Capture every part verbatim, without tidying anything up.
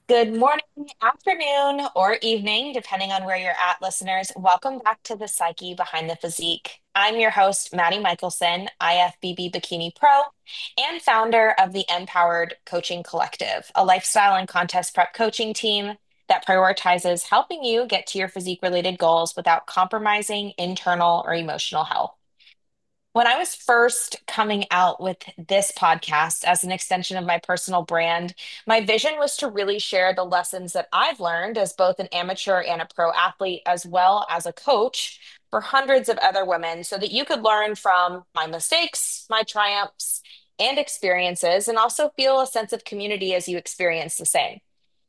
Good morning, afternoon, or evening, depending on where you're at, listeners. Welcome back to the Psyche Behind the Physique. I'm your host, Maddie Michelson, I F B B Bikini Pro, and founder of the Empowered Coaching Collective, a lifestyle and contest prep coaching team that prioritizes helping you get to your physique related goals without compromising internal or emotional health. When I was first coming out with this podcast as an extension of my personal brand, my vision was to really share the lessons that I've learned as both an amateur and a pro athlete, as well as a coach for hundreds of other women, so that you could learn from my mistakes, my triumphs, and experiences, and also feel a sense of community as you experience the same.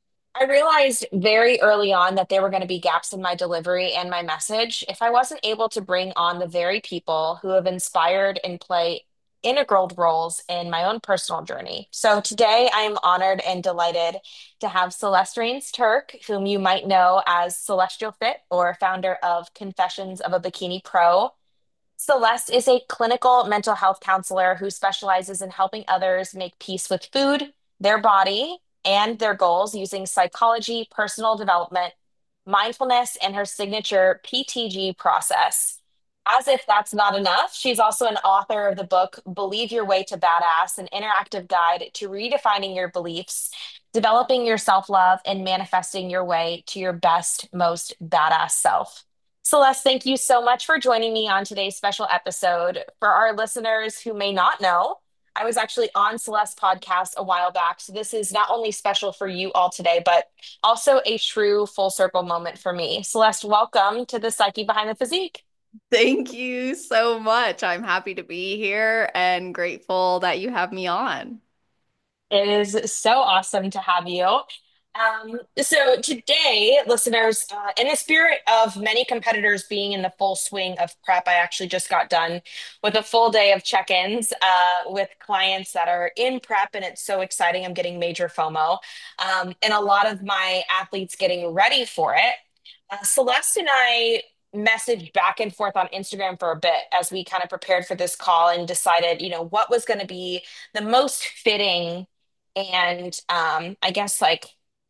I realized very early on that there were going to be gaps in my delivery and my message if I wasn't able to bring on the very people who have inspired and play integral roles in my own personal journey. So today I am honored and delighted to have Celeste Rains Turk, whom you might know as Celestial Fit or founder of Confessions of a Bikini Pro. Celeste is a clinical mental health counselor who specializes in helping others make peace with food, their body, and their goals using psychology, personal development, mindfulness, and her signature P T G process. As if that's not enough, she's also an author of the book Believe Your Way to Badass, an interactive guide to redefining your beliefs, developing your self love, and manifesting your way to your best, most badass self. Celeste, thank you so much for joining me on today's special episode. For our listeners who may not know, I was actually on Celeste's podcast a while back. So this is not only special for you all today, but also a true full circle moment for me. Celeste, welcome to the Psyche Behind the Physique. Thank you so much. I'm happy to be here and grateful that you have me on. It is so awesome to have you. Um, so today, listeners, uh, in the spirit of many competitors being in the full swing of prep, I actually just got done with a full day of check-ins uh, with clients that are in prep, and it's so exciting. I'm getting major FOMO, um, and a lot of my athletes getting ready for it. Uh, Celeste and I messaged back and forth on Instagram for a bit as we kind of prepared for this call and decided, you know, what was going to be the most fitting and um, I guess like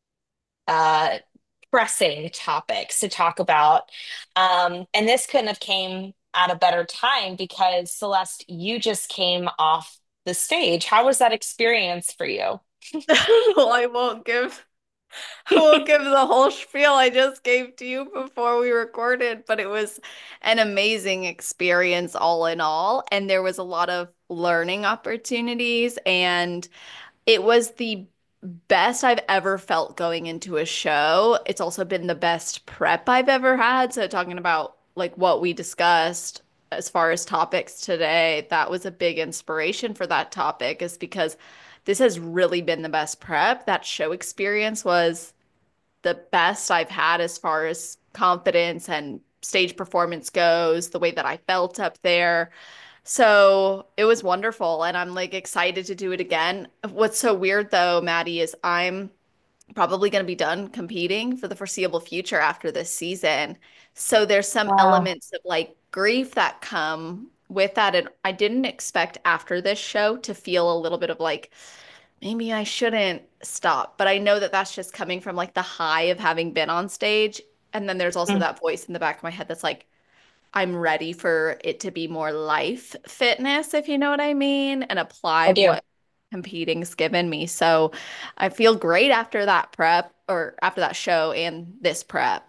uh, pressing topics to talk about. Um, and this couldn't have came at a better time because Celeste, you just came off the stage. How was that experience for you? Well, I won't give I won't give the whole spiel I just gave to you before we recorded, but it was an amazing experience all in all, and there was a lot of learning opportunities, and it was the best I've ever felt going into a show. It's also been the best prep I've ever had. So talking about like what we discussed as far as topics today, that was a big inspiration for that topic is because this has really been the best prep. That show experience was the best I've had as far as confidence and stage performance goes, the way that I felt up there. So it was wonderful, and I'm like excited to do it again. What's so weird though, Maddie, is I'm probably going to be done competing for the foreseeable future after this season. So there's some Wow. elements of like grief that come with that. And I didn't expect after this show to feel a little bit of like, maybe I shouldn't stop. But I know that that's just coming from like the high of having been on stage. And then there's also Mm, that voice in the back of my head that's like, I'm ready for it to be more life fitness, if you know what I mean, and I apply do. what competing's given me. So I feel great after that prep or after that show and this prep.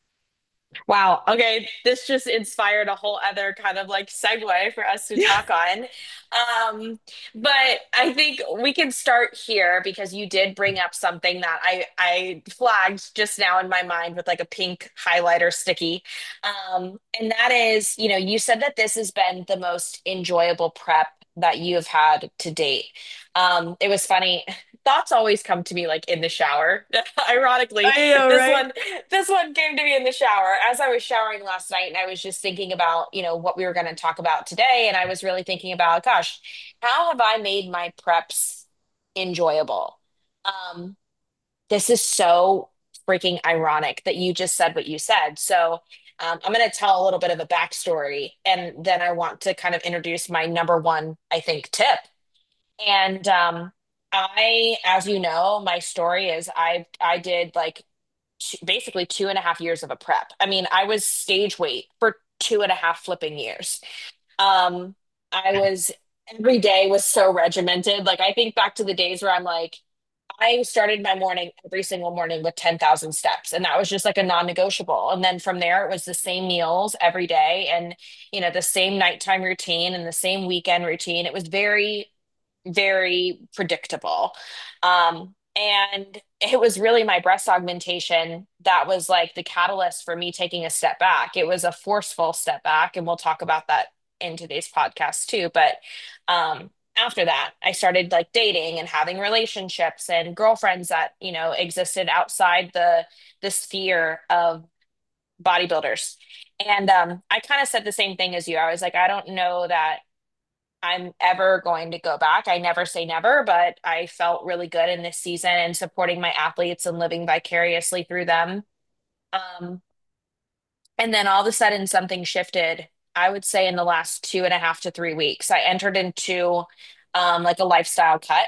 Wow. Okay. This just inspired a whole other kind of like segue for us to talk on. Um, but I think we can start here because you did bring up something that I I flagged just now in my mind with like a pink highlighter sticky. Um, and that is, you know, you said that this has been the most enjoyable prep that you have had to date. Um, it was funny. Thoughts always come to me like in the shower. Ironically, I know, this right? one this one came to me in the shower as I was showering last night, and I was just thinking about, you know, what we were going to talk about today. And I was really thinking about, gosh, how have I made my preps enjoyable? Um, this is so freaking ironic that you just said what you said. So um, I'm going to tell a little bit of a backstory, and then I want to kind of introduce my number one, I think, tip. And um, I, as you know, my story is I I did like two, basically two and a half years of a prep. I mean, I was stage weight for two and a half flipping years. Um, I was every day was so regimented. Like I think back to the days where I'm like, I started my morning every single morning with ten thousand steps, and that was just like a non-negotiable. And then from there, it was the same meals every day, and you know, the same nighttime routine and the same weekend routine. It was very very predictable. Um, and it was really my breast augmentation that was like the catalyst for me taking a step back. It was a forceful step back, and we'll talk about that in today's podcast too. But um, after that, I started like dating and having relationships and girlfriends that, you know, existed outside the the sphere of bodybuilders. And um, I kind of said the same thing as you. I was like, I don't know that I'm ever going to go back. I never say never, but I felt really good in this season and supporting my athletes and living vicariously through them. Um, and then all of a sudden, something shifted. I would say in the last two and a half to three weeks, I entered into um, like a lifestyle cut,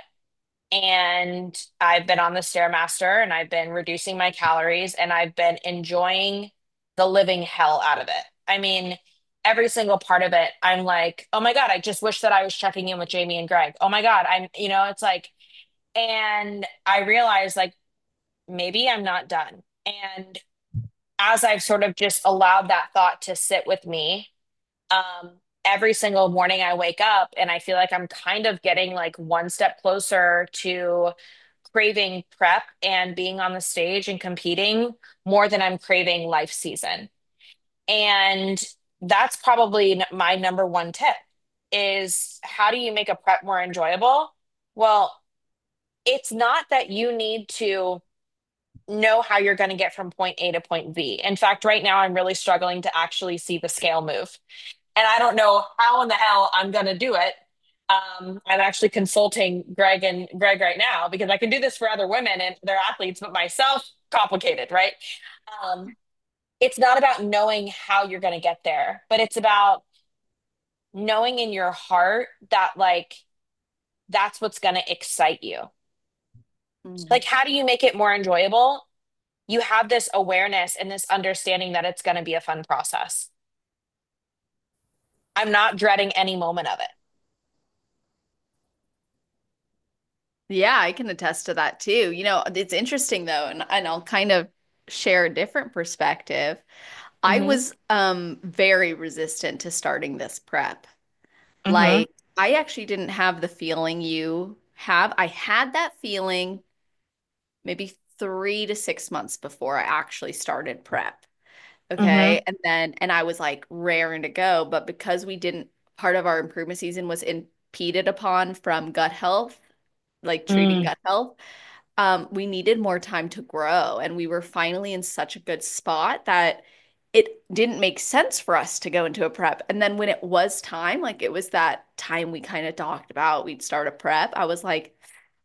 and I've been on the Stairmaster and I've been reducing my calories and I've been enjoying the living hell out of it. I mean, every single part of it, I'm like, oh my God, I just wish that I was checking in with Jamie and Greg. Oh my God, I'm, you know, it's like, and I realized like maybe I'm not done. And as I've sort of just allowed that thought to sit with me, um, every single morning I wake up and I feel like I'm kind of getting like one step closer to craving prep and being on the stage and competing more than I'm craving life season. And that's probably n- my number one tip is how do you make a prep more enjoyable? Well, it's not that you need to know how you're going to get from point A to point B. In fact, right now I'm really struggling to actually see the scale move. And I don't know how in the hell I'm going to do it. Um, I'm actually consulting Greg and Greg right now because I can do this for other women and their athletes, but myself, complicated, right? Um, it's not about knowing how you're going to get there, but it's about knowing in your heart that like that's what's going to excite you. Mhm. Like, how do you make it more enjoyable? You have this awareness and this understanding that it's going to be a fun process. I'm not dreading any moment of it. Yeah, I can attest to that too. You know, it's interesting though, and, and I'll kind of share a different perspective. I Hmm. was um very resistant to starting this prep. Hmm. Like, I actually didn't have the feeling you have. I had that feeling maybe three to six months before I actually started prep. Hmm. Okay. And then, and I was like raring to go. But because we didn't, part of our improvement season was impeded upon from gut health, like treating Mm. gut health, um, we needed more time to grow. And we were finally in such a good spot that it didn't make sense for us to go into a prep. And then when it was time, like it was that time we kind of talked about, we'd start a prep. I was like,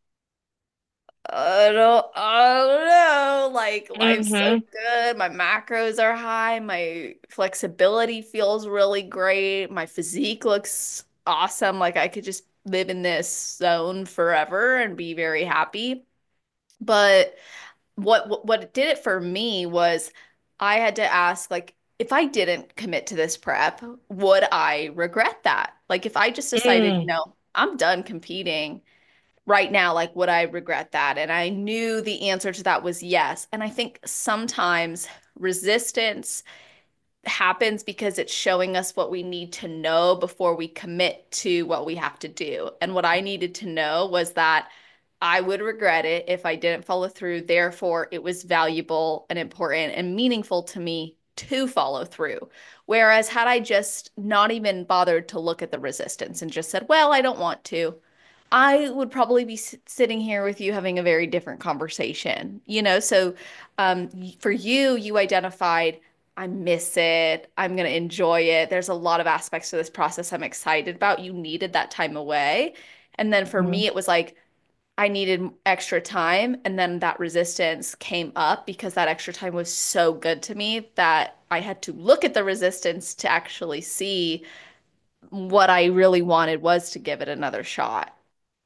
I don't, I don't know. Like life's so Hmm. good. My macros are high. My flexibility feels really great. My physique looks awesome. Like I could just live in this zone forever and be very happy. But what what what did it for me was I had to ask, like, if I didn't commit to this prep, would I regret that? Like if I just decided, you Mm. know, I'm done competing right now, like would I regret that? And I knew the answer to that was yes. And I think sometimes resistance happens because it's showing us what we need to know before we commit to what we have to do. And what I needed to know was that I would regret it if I didn't follow through. Therefore, it was valuable and important and meaningful to me to follow through. Whereas, had I just not even bothered to look at the resistance and just said, well, I don't want to, I would probably be s- sitting here with you having a very different conversation, you know? So, um, y- for you, you identified, I miss it. I'm going to enjoy it. There's a lot of aspects to this process I'm excited about. You needed that time away. And then for Hmm. me, it was like, I needed extra time. And then that resistance came up because that extra time was so good to me that I had to look at the resistance to actually see what I really wanted was to give it another shot.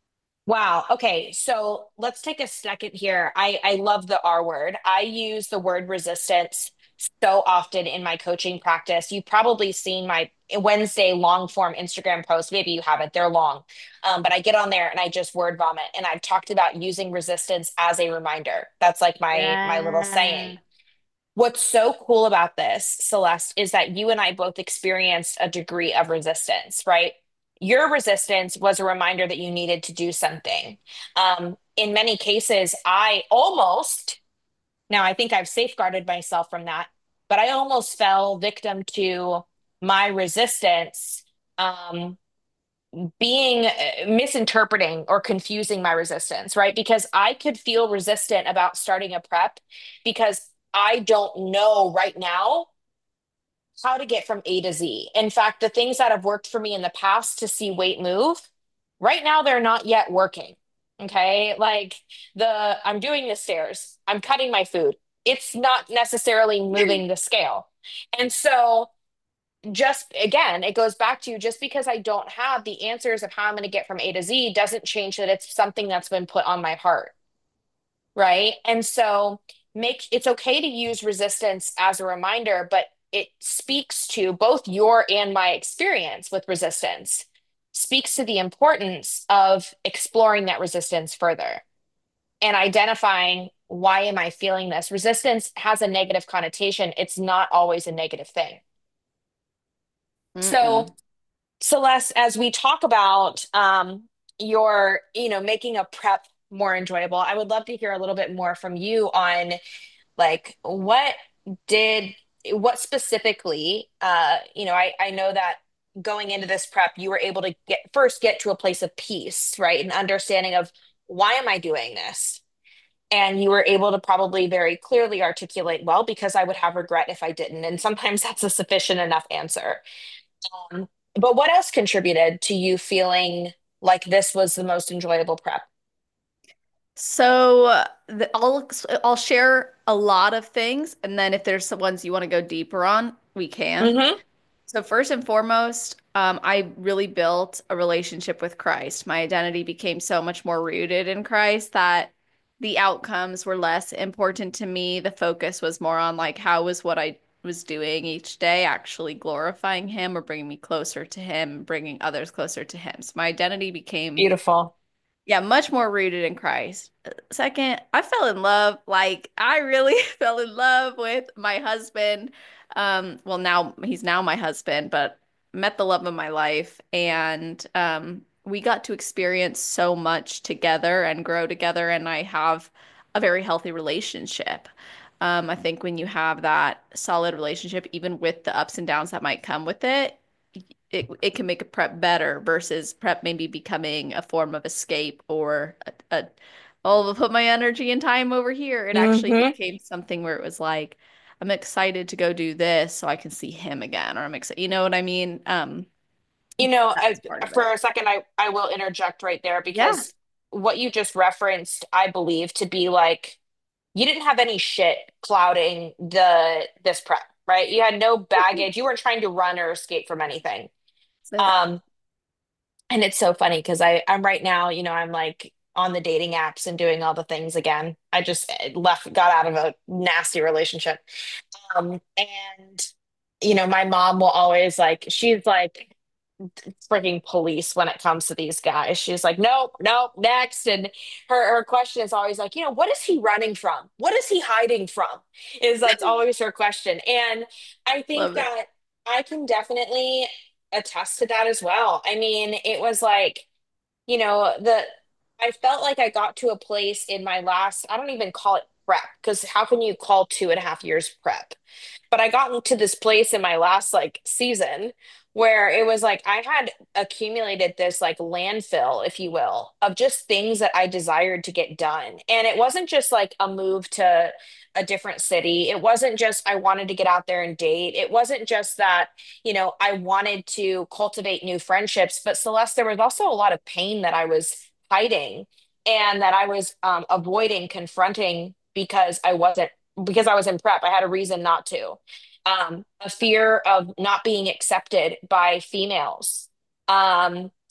Wow. Okay. So let's take a second here. I, I love the R word. I use the word resistance so often in my coaching practice. You've probably seen my Wednesday long form Instagram posts. Maybe you haven't, they're long. Um, but I get on there and I just word vomit. And I've talked about using resistance as a reminder. That's like my my little saying. Yeah. What's so cool about this, Celeste, is that you and I both experienced a degree of resistance, right? Your resistance was a reminder that you needed to do something. Um, in many cases, I almost, now I think I've safeguarded myself from that, but I almost fell victim to my resistance um, being uh, misinterpreting or confusing my resistance, right? Because I could feel resistant about starting a prep because I don't know right now how to get from A to Z. In fact, the things that have worked for me in the past to see weight move, right now they're not yet working. Okay. Like the, I'm doing the stairs, I'm cutting my food. It's not necessarily moving the scale. And so, just again, it goes back to just because I don't have the answers of how I'm going to get from A to Z doesn't change that it's something that's been put on my heart, right? And so make it's okay to use resistance as a reminder, but it speaks to both your and my experience with resistance, speaks to the importance of exploring that resistance further and identifying why am I feeling this? Resistance has a negative connotation. It's not always a negative thing. So Mm-mm. Celeste, as we talk about um, your, you know, making a prep more enjoyable, I would love to hear a little bit more from you on like what did, what specifically, uh, you know, I, I know that going into this prep, you were able to get first get to a place of peace, right? An understanding of why am I doing this? And you were able to probably very clearly articulate, well, because I would have regret if I didn't. And sometimes that's a sufficient enough answer. Um, but what else contributed to you feeling like this was the most enjoyable prep? So the, I'll I'll share a lot of things, and then if there's some ones you want to go deeper on, we can. Hmm. So first and foremost, um, I really built a relationship with Christ. My identity became so much more rooted in Christ that the outcomes were less important to me. The focus was more on like how was what I was doing each day actually glorifying Him or bringing me closer to Him, bringing others closer to Him. So my identity became Beautiful. yeah, much more rooted in Christ. Second, I fell in love. Like I really fell in love with my husband. Um, well, now he's now my husband, but met the love of my life, and um, we got to experience so much together and grow together, and I have a very healthy relationship. Um, I think when you have that solid relationship, even with the ups and downs that might come with it, it it can make a prep better versus prep maybe becoming a form of escape or a, a oh, I'll put my energy and time over here. It actually Hmm. became something where it was like, I'm excited to go do this so I can see him again, or I'm excited, you know what I mean? Um, You know, I, that's part of for it. a second, I, I will interject right there Yeah. because what you just referenced, I believe to be like, you didn't have any shit clouding the this prep, right? You had no baggage. You weren't trying to run or escape from anything. That's it. Um, and it's so funny because I I'm right now, you know, I'm like on the dating apps and doing all the things again. I just eh, left, got out of a nasty relationship. Um, and you know, my mom will always like, she's like freaking police when it comes to these guys. She's like, nope, nope, next. And her her question is always like, you know, what is he running from? What is he hiding from? Is that's always her question. And I think Love it. that I can definitely attest to that as well. I mean, it was like, you know, the I felt like I got to a place in my last, I don't even call it prep, because how can you call two and a half years prep? But I got into this place in my last like season where it was like I had accumulated this like landfill, if you will, of just things that I desired to get done. And it wasn't just like a move to a different city. It wasn't just I wanted to get out there and date. It wasn't just that, you know, I wanted to cultivate new friendships. But Celeste, there was also a lot of pain that I was hiding and that I was um, avoiding confronting because I wasn't because I was in prep. I had a reason not to. Um, a fear of not being accepted by females. Um,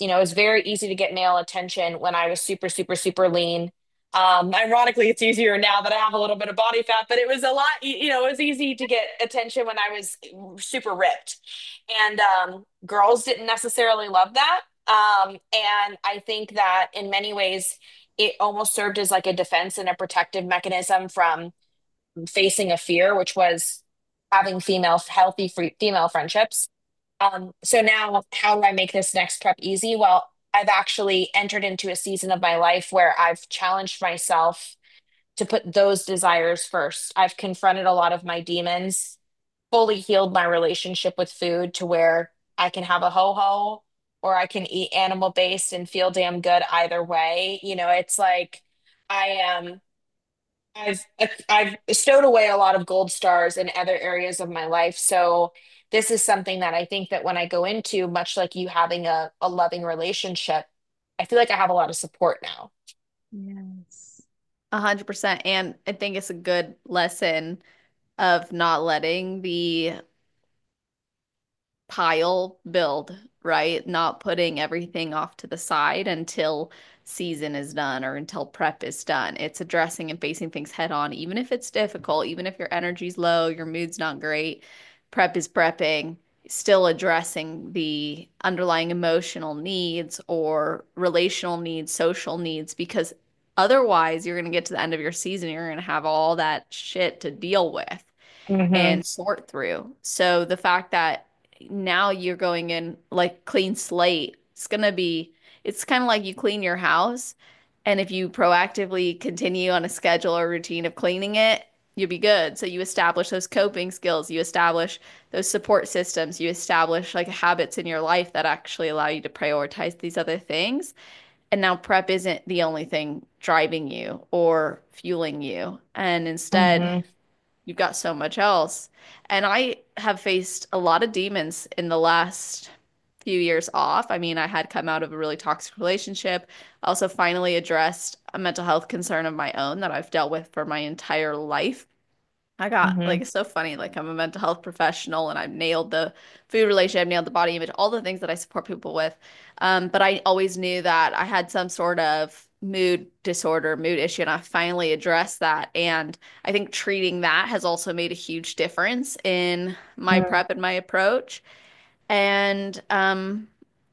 you know, it was very easy to get male attention when I was super, super, super lean. Um, ironically, it's easier now that I have a little bit of body fat, but it was a lot, y- you know, it was easy to get attention when I was super ripped. And um, girls didn't necessarily love that. Um, and I think that in many ways, it almost served as like a defense and a protective mechanism from facing a fear, which was having female, healthy, free, female friendships. Um, so now, how do I make this next prep easy? Well, I've actually entered into a season of my life where I've challenged myself to put those desires first. I've confronted a lot of my demons, fully healed my relationship with food to where I can have a ho ho or I can eat animal based and feel damn good either way. You know, it's like I am. I've I've stowed away a lot of gold stars in other areas of my life. So this is something that I think that when I go into, much like you having a, a loving relationship, I feel like I have a lot of support now. Yes. A hundred percent. And I think it's a good lesson of not letting the pile build, right? Not putting everything off to the side until season is done or until prep is done. It's addressing and facing things head on, even if it's difficult, even if your energy's low, your mood's not great. Prep is prepping, still addressing the underlying emotional needs or relational needs, social needs, because otherwise you're going to get to the end of your season, you're going to have all that shit to deal with Hmm. and sort through. So the fact that now you're going in like clean slate, it's gonna be, it's kind of like you clean your house. And if you proactively continue on a schedule or routine of cleaning it, you'll be good. So you establish those coping skills, you establish those support systems, you establish like habits in your life that actually allow you to prioritize these other things. And now prep isn't the only thing driving you or fueling you. And instead, Hmm. you've got so much else. And I have faced a lot of demons in the last few years off. I mean, I had come out of a really toxic relationship. I also finally addressed a mental health concern of my own that I've dealt with for my entire life. I got like Hmm. it's so funny. Like I'm a mental health professional and I've nailed the food relationship, I've nailed the body image, all the things that I support people with. Um, but I always knew that I had some sort of mood disorder, mood issue, and I finally addressed that. And I think treating that has also made a huge difference in my prep and my approach. And um,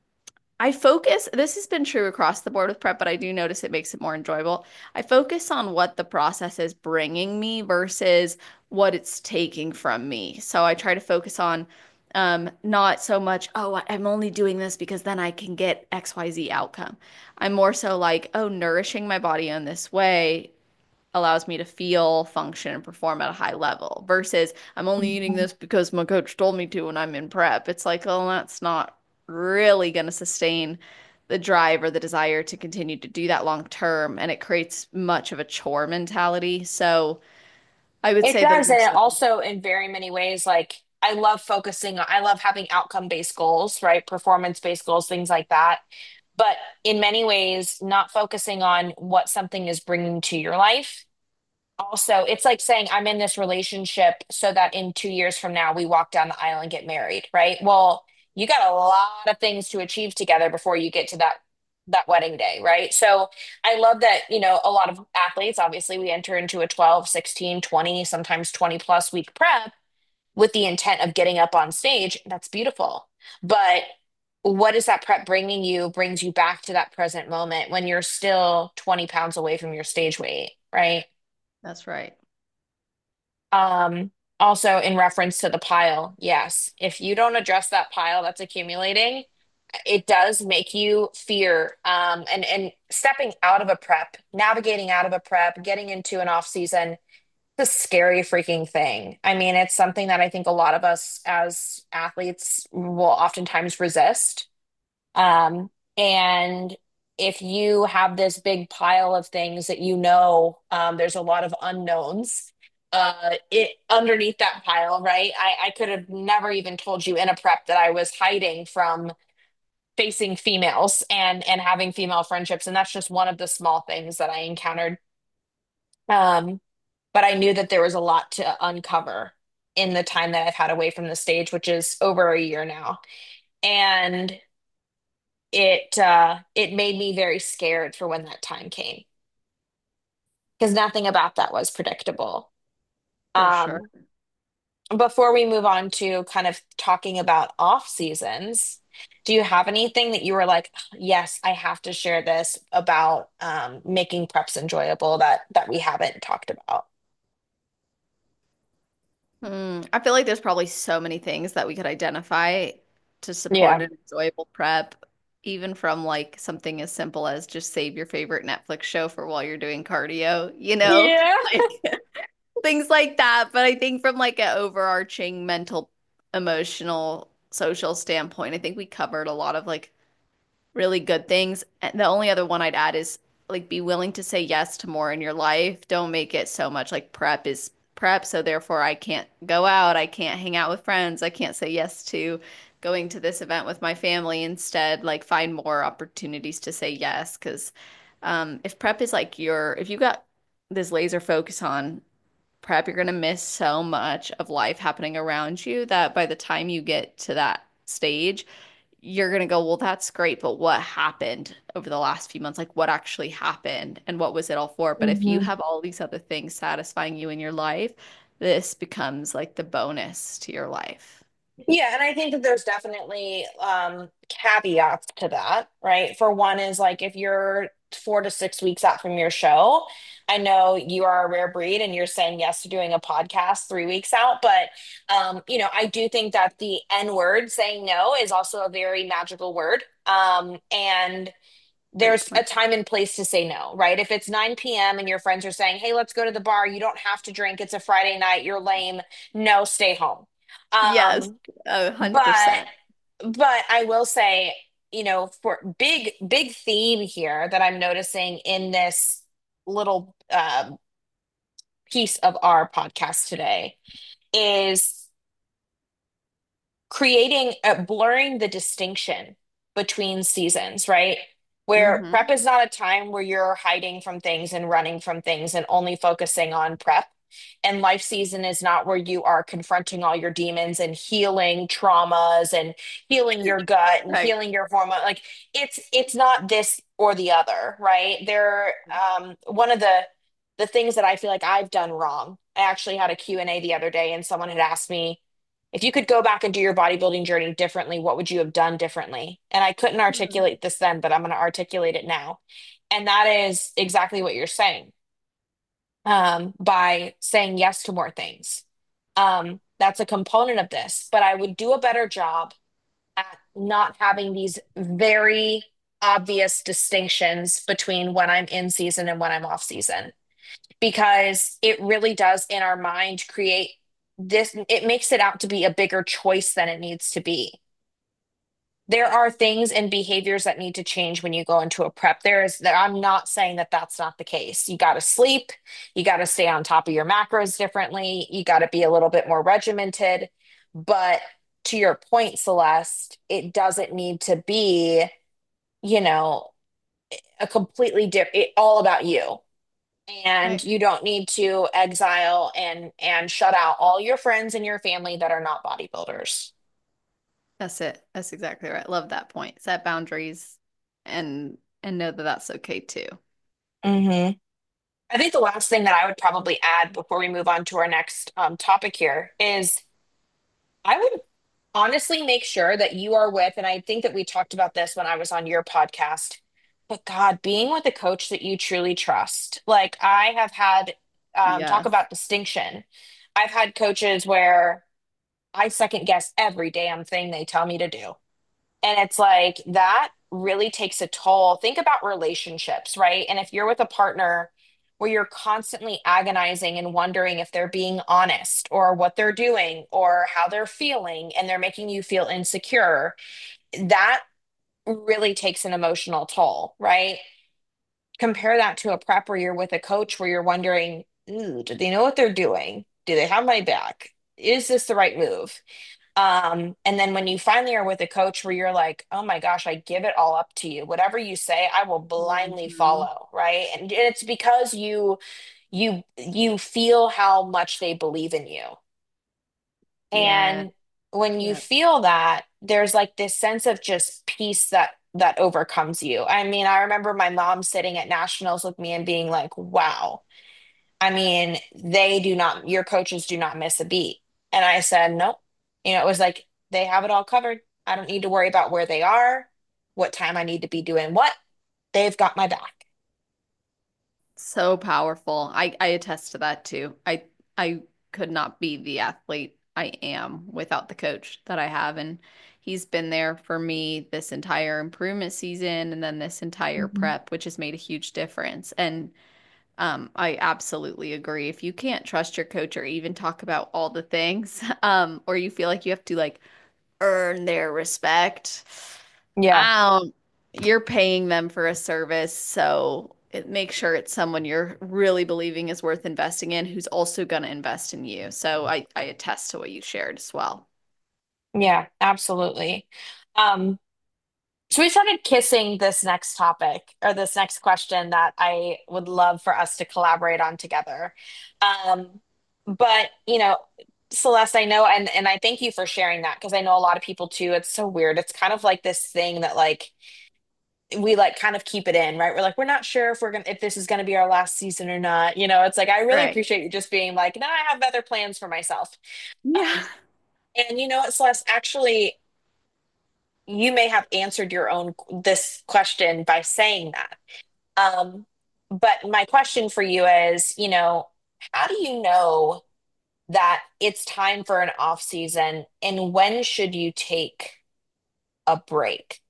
I focus, this has been true across the board with prep, but I do notice it makes it more enjoyable. I focus on what the process is bringing me versus what it's taking from me. So I try to focus on um, not so much, oh, I'm only doing this because then I can get X Y Z outcome. I'm more so like, oh, nourishing my body in this way allows me to feel, function, and perform at a high level versus I'm only eating Hmm. this because my coach told me to when I'm in prep. It's like, oh, that's not really going to sustain the drive or the desire to continue to do that long term. And it creates much of a chore mentality. So I would It say those does. are And it some. also, in very many ways, like I love focusing on, I love having outcome-based goals, right? Performance-based goals, things like that. But in many ways, not focusing on what something is bringing to your life. Also, it's like saying I'm in this relationship so that in two years from now we walk down the aisle and get married, right? Well, you got a lot of things to achieve together before you get to that that wedding day, right? So I love that, you know, a lot of athletes, obviously, we enter into a twelve, sixteen, twenty, sometimes twenty plus week prep with the intent of getting up on stage. That's beautiful. But what is that prep bringing you? Brings you back to that present moment when you're still twenty pounds away from your stage weight, right? That's right. Um, Also in reference to the pile, yes, if you don't address that pile that's accumulating, it does make you fear. Um, and and stepping out of a prep, navigating out of a prep, getting into an off season, it's a scary freaking thing. I mean, it's something that I think a lot of us as athletes will oftentimes resist. Um, and if you have this big pile of things that you know, um, there's a lot of unknowns uh, it underneath that pile, right? I, I could have never even told you in a prep that I was hiding from facing females and and having female friendships, and that's just one of the small things that I encountered. Um, but I knew that there was a lot to uncover in the time that I've had away from the stage, which is over a year now. And it uh it made me very scared for when that time came because nothing about that was predictable. For sure. Um, Before we move on to kind of talking about off seasons, do you have anything that you were like, yes, I have to share this about um, making preps enjoyable that that we haven't talked about? Hmm. I feel like there's probably so many things that we could identify to support Yeah. an enjoyable prep, even from like something as simple as just save your favorite Netflix show for while you're doing cardio, you know? Yeah. Like things like that. But I think from like an overarching mental, emotional, social standpoint, I think we covered a lot of like really good things. And the only other one I'd add is like be willing to say yes to more in your life. Don't make it so much like prep is prep, so therefore I can't go out, I can't hang out with friends, I can't say yes to going to this event with my family. Instead, like find more opportunities to say yes, because um, if prep is like your, if you got this laser focus on prep, you're gonna miss so much of life happening around you that by the time you get to that stage, you're going to go, well, that's great, but what happened over the last few months? Like, what actually happened and what was it all for? But if you Mhm. have all these other things satisfying you in your life, this becomes like the bonus to your life. Yeah, and I think that there's definitely um caveats to that, right? For one is like if you're four to six weeks out from your show, I know you are a rare breed and you're saying yes to doing a podcast three weeks out, but um, you know, I do think that the N word saying no is also a very magical word. Um, and Great there's a point. time and place to say no, right? If it's nine p m and your friends are saying, "Hey, let's go to the bar. You don't have to drink. It's a Friday night. You're lame. No, stay home." Yes, Um, a hundred but percent. but I will say, you know, for big big theme here that I'm noticing in this little um, piece of our podcast today is creating uh, blurring the distinction between seasons, right? Where Hmm. prep is not a time where you're hiding from things and running from things and only focusing on prep. And life season is not where you are confronting all your demons and healing traumas and healing your gut and Right. healing your hormone. Like it's it's not this or the other, right? There um one of the the things that I feel like I've done wrong. I actually had a Q and A the other day and someone had asked me if you could go back and do your bodybuilding journey differently, what would you have done differently? And I couldn't Mhm. articulate this then, but I'm going to articulate it now. And that is exactly what you're saying um, by saying yes to more things. Um, that's a component of this, but I would do a better job at not having these very obvious distinctions between when I'm in season and when I'm off season because it really does in our mind create this, it makes it out to be a bigger choice than it needs to be. There are things and behaviors that need to change when you go into a prep. There is that I'm not saying that that's not the case. You got to sleep, you got to stay on top of your macros differently, you got to be a little bit more regimented. But to your point, Celeste, it doesn't need to be, you know, a completely different, all about you. And Right. you don't need to exile and and shut out all your friends and your family that are not bodybuilders. That's it. That's exactly right. Love that point. Set boundaries and and know that that's okay too. Hmm. I think the last thing that I would probably add before we move on to our next um, topic here is I would honestly make sure that you are with, and I think that we talked about this when I was on your podcast, but God, being with a coach that you truly trust. Like I have had, um, talk Yes. about distinction. I've had coaches where I second guess every damn thing they tell me to do. And it's like that really takes a toll. Think about relationships, right? And if you're with a partner where you're constantly agonizing and wondering if they're being honest or what they're doing or how they're feeling, and they're making you feel insecure, that really takes an emotional toll, right? Compare that to a prep where you're with a coach where you're wondering, ooh, do they know what they're doing? Do they have my back? Is this the right move? Um, and then when you finally are with a coach where you're like, oh my gosh, I give it all up to you. Whatever you say, I will blindly Mhm. follow, right? And it's because you you you feel how much they believe in you. Yeah. And when you Yeah. feel that, there's like this sense of just peace that that overcomes you. I mean, I remember my mom sitting at nationals with me and being like, wow, I mean, they do not, your coaches do not miss a beat. And I said, nope. You know, it was like they have it all covered. I don't need to worry about where they are, what time I need to be doing what. They've got my back. So powerful. I I attest to that too. I I could not be the athlete I am without the coach that I have, and he's been there for me this entire improvement season and then this entire Mhm. prep, which has made a huge difference. And um, I absolutely agree. If you can't trust your coach or even talk about all the things, um, or you feel like you have to like earn their respect, Yeah. I don't, you're paying them for a service, so it make sure it's someone you're really believing is worth investing in, who's also going to invest in you. So I, I attest to what you shared as well. Yeah, absolutely. Um, So we started kissing this next topic or this next question that I would love for us to collaborate on together. Um, but you know, Celeste, I know, and and I thank you for sharing that because I know a lot of people too. It's so weird. It's kind of like this thing that like we like kind of keep it in, right? We're like, we're not sure if we're gonna if this is gonna be our last season or not. You know, it's like I really Right. appreciate you just being like, no, I have other plans for myself. Yeah. Um, and you know what, Celeste, actually you may have answered your own this question by saying that. Um, but my question for you is, you know, how do you know that it's time for an off season and when should you take a break?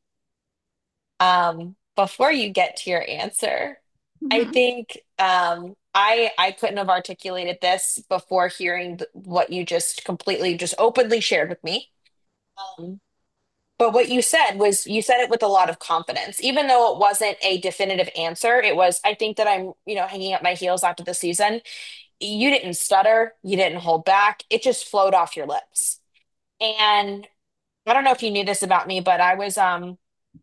Um, before you get to your answer, I Mhm. think um, I I couldn't have articulated this before hearing th- what you just completely just openly shared with me. Um, But what you said was you said it with a lot of confidence, even though it wasn't a definitive answer. It was, I think that I'm, you know, hanging up my heels after the season. You didn't stutter, you didn't hold back. It just flowed off your lips. And I don't know if you knew this about me, but I was um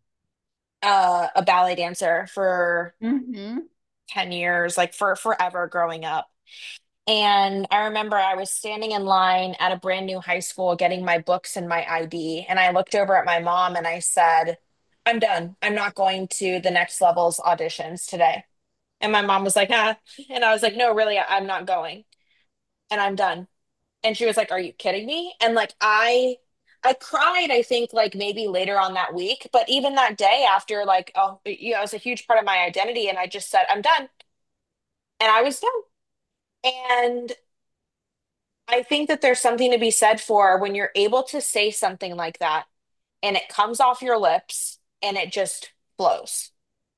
uh, a ballet dancer for Mhm. ten years, like for forever growing up. And I remember I was standing in line at a brand new high school getting my books and my I D. And I looked over at my mom and I said, I'm done. I'm not going to the next level's auditions today. And my mom was like, ah. And I was like, no, really, I- I'm not going. And I'm done. And she was like, are you kidding me? And like, I, I cried, I think like maybe later on that week, but even that day after, like, oh, you know, it was a huge part of my identity. And I just said, I'm done. And I was done. And I think that there's something to be said for when you're able to say something like that and it comes off your lips and it just flows.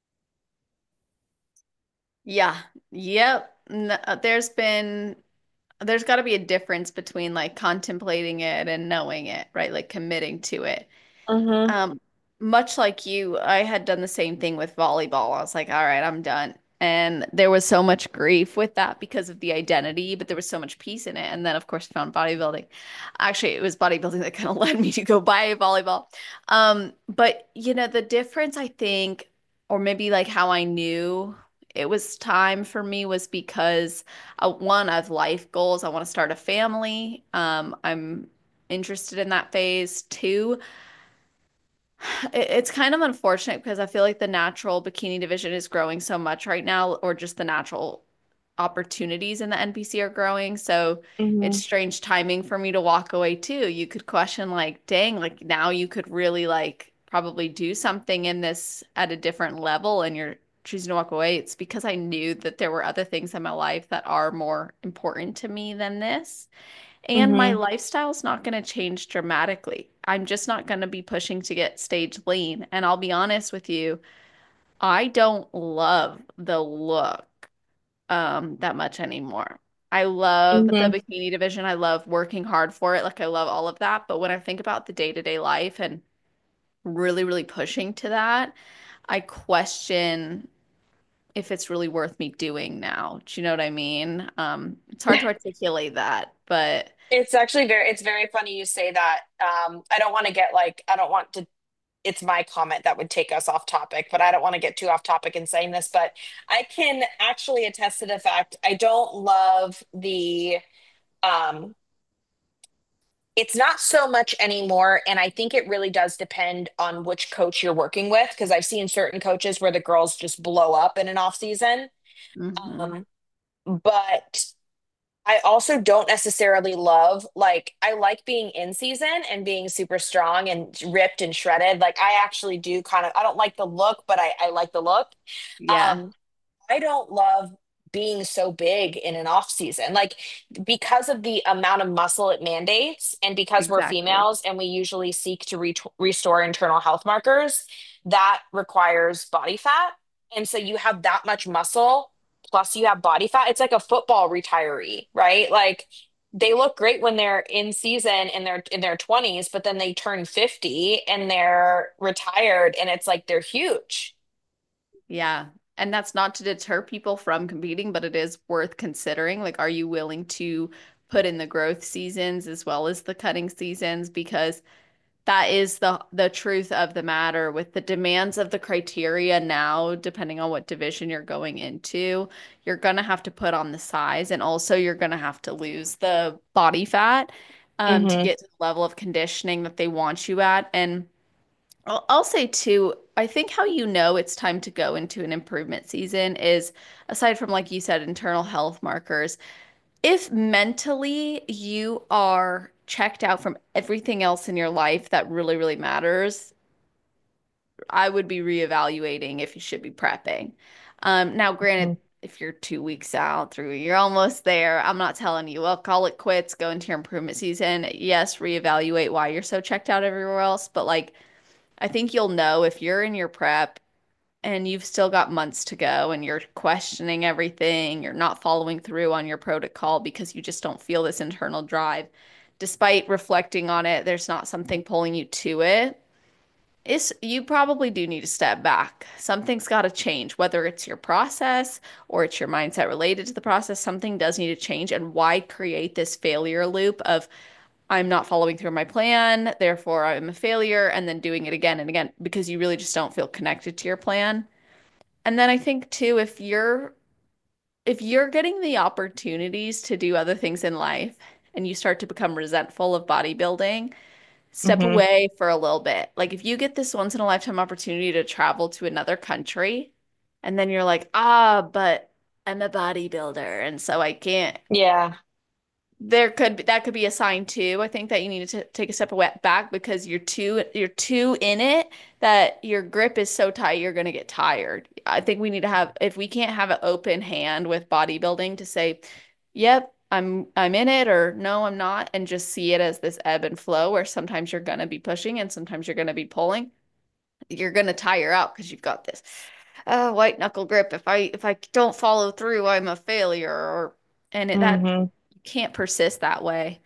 Yeah. Yep. N- uh, There's been there's got to be a difference between like contemplating it and knowing it, right? Like committing to it. Hmm. Um, Much like you, I had done the same thing with volleyball. I was like, all right, I'm done. And there was so much grief with that because of the identity, but there was so much peace in it. And then, of course, found bodybuilding. Actually, it was bodybuilding that kind of led me to go buy volleyball. Um, but you know, the difference, I think, or maybe like how I knew it was time for me was because uh, one, I have life goals. I want to start a family. Um, I'm interested in that phase. Two, it- it's kind of unfortunate because I feel like the natural bikini division is growing so much right now, or just the natural opportunities in the N P C are growing. So it's Hmm. strange timing for me to walk away too. You could question like, dang, like now you could really like probably do something in this at a different level and you're choosing to walk away. It's because I knew that there were other things in my life that are more important to me than this. And my Hmm. lifestyle's not going to change dramatically. I'm just not going to be pushing to get stage lean. And I'll be honest with you, I don't love the look um that much anymore. I love the Hmm. bikini division. I love working hard for it. Like I love all of that. But when I think about the day-to-day life and really, really pushing to that, I question if it's really worth me doing now. Do you know what I mean? Um, it's hard to articulate that, but It's actually very, it's very funny you say that. Um, I don't want to get like, I don't want to, it's my comment that would take us off topic, but I don't want to get too off topic in saying this, but I can actually attest to the fact I don't love the, um, It's not so much anymore, and I think it really does depend on which coach you're working with, because I've seen certain coaches where the girls just blow up in an off season. Hmm. Um, but I also don't necessarily love, like, I like being in season and being super strong and ripped and shredded. Like, I actually do kind of, I don't like the look, but I, I like the look. Yeah, Um, I don't love being so big in an off season. Like, because of the amount of muscle it mandates, and because we're exactly. females and we usually seek to re restore internal health markers, that requires body fat. And so you have that much muscle, plus you have body fat. It's like a football retiree, right? Like, they look great when they're in season in their in their twenties, but then they turn fifty and they're retired and it's like they're huge. Yeah. And that's not to deter people from competing, but it is worth considering. Like, are you willing to put in the growth seasons as well as the cutting seasons? Because that is the the truth of the matter with the demands of the criteria now, depending on what division you're going into, you're gonna have to put on the size and also you're gonna have to lose the body fat um, to Hmm. get to the level of conditioning that they want you at. And I'll, I'll say too, I think how you know it's time to go into an improvement season is aside from, like you said, internal health markers, if mentally you are checked out from everything else in your life that really, really matters, I would be reevaluating if you should be prepping. Um, now, granted, if you're two weeks out through, you're almost there. I'm not telling you, well, call it quits, go into your improvement season. Yes, reevaluate why you're so checked out everywhere else. But like, I think you'll know if you're in your prep and you've still got months to go and you're questioning everything, you're not following through on your protocol because you just don't feel this internal drive. Despite reflecting on it, there's not something pulling you to it. It's, you probably do need to step back. Something's got to change, whether it's your process or it's your mindset related to the process. Something does need to change. And why create this failure loop of I'm not following through my plan, therefore I'm a failure, and then doing it again and again because you really just don't feel connected to your plan. And then I think too, if you're if you're getting the opportunities to do other things in life and you start to become resentful of bodybuilding, step Hmm. away for a little bit. Like if you get this once in a lifetime opportunity to travel to another country, and then you're like, ah, but I'm a bodybuilder, and so I can't. Yeah. There could be, that could be a sign too. I think that you need to take a step away back because you're too you're too in it that your grip is so tight you're going to get tired. I think we need to have if we can't have an open hand with bodybuilding to say, "Yep, I'm I'm in it," or "No, I'm not," and just see it as this ebb and flow where sometimes you're going to be pushing and sometimes you're going to be pulling. You're going to tire out because you've got this uh, white knuckle grip. If I if I don't follow through, I'm a failure or and it, that Hmm. can't persist that way.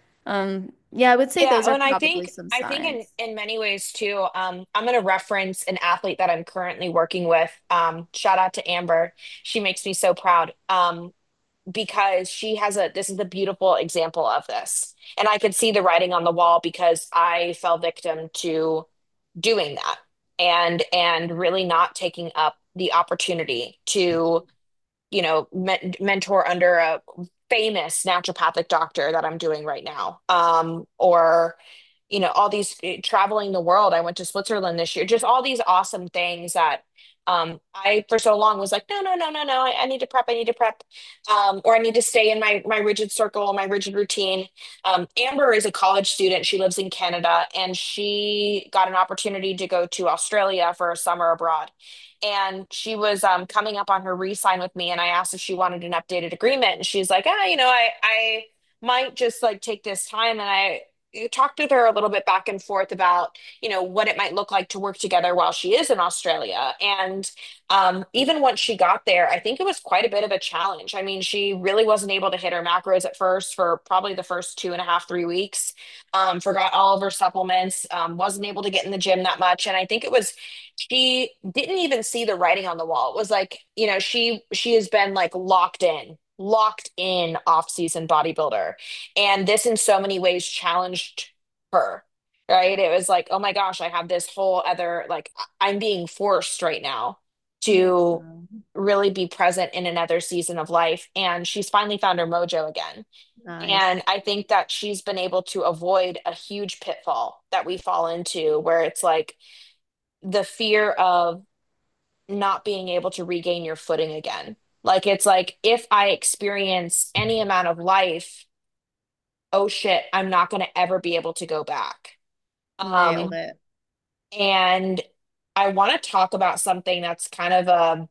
Um, yeah, I would say Yeah, those oh, are and I probably think some I think in signs. in many ways too. Um, I'm going to reference an athlete that I'm currently working with. Um, shout out to Amber. She makes me so proud. Um, because she has a this is a beautiful example of this, and I could see the writing on the wall because I fell victim to doing that, and and really not taking up the opportunity to you know, men mentor under a famous naturopathic doctor that I'm doing right now. Um, or, you know, all these eh, traveling the world. I went to Switzerland this year, just all these awesome things that um, I, for so long, was like, no, no, no, no, no, I, I need to prep, I need to prep, um, or I need to stay in my my rigid circle, my rigid routine. Um, Amber is a college student. She lives in Canada, and she got an opportunity to go to Australia for a summer abroad, and she was um, coming up on her re-sign with me, and I asked if she wanted an updated agreement, and she's like, ah, you know, I I might just like take this time, and I talked with her a little bit back and forth about you know what it might look like to work together while she is in Australia. And um, even once she got there, I think it was quite a bit of a challenge. I mean, she really wasn't able to hit her macros at first for probably the first two and a half three weeks. Um, forgot all of her supplements, um, wasn't able to get in the gym that much, and I think it was she didn't even see the writing on the wall. It was like, you know, she she has been like locked in, locked in off-season bodybuilder. And this in so many ways challenged her, right? It was like, oh my gosh, I have this whole other like I'm being forced right now Yeah. to really be present in another season of life. And she's finally found her mojo again. And Nice. I think that she's been able to avoid a huge pitfall that we fall into where it's like the fear of not being able to regain your footing again. Like it's like if I experience any amount of life, oh shit, I'm not going to ever be able to go back. Nailed Um, it. and I want to talk about something that's kind of a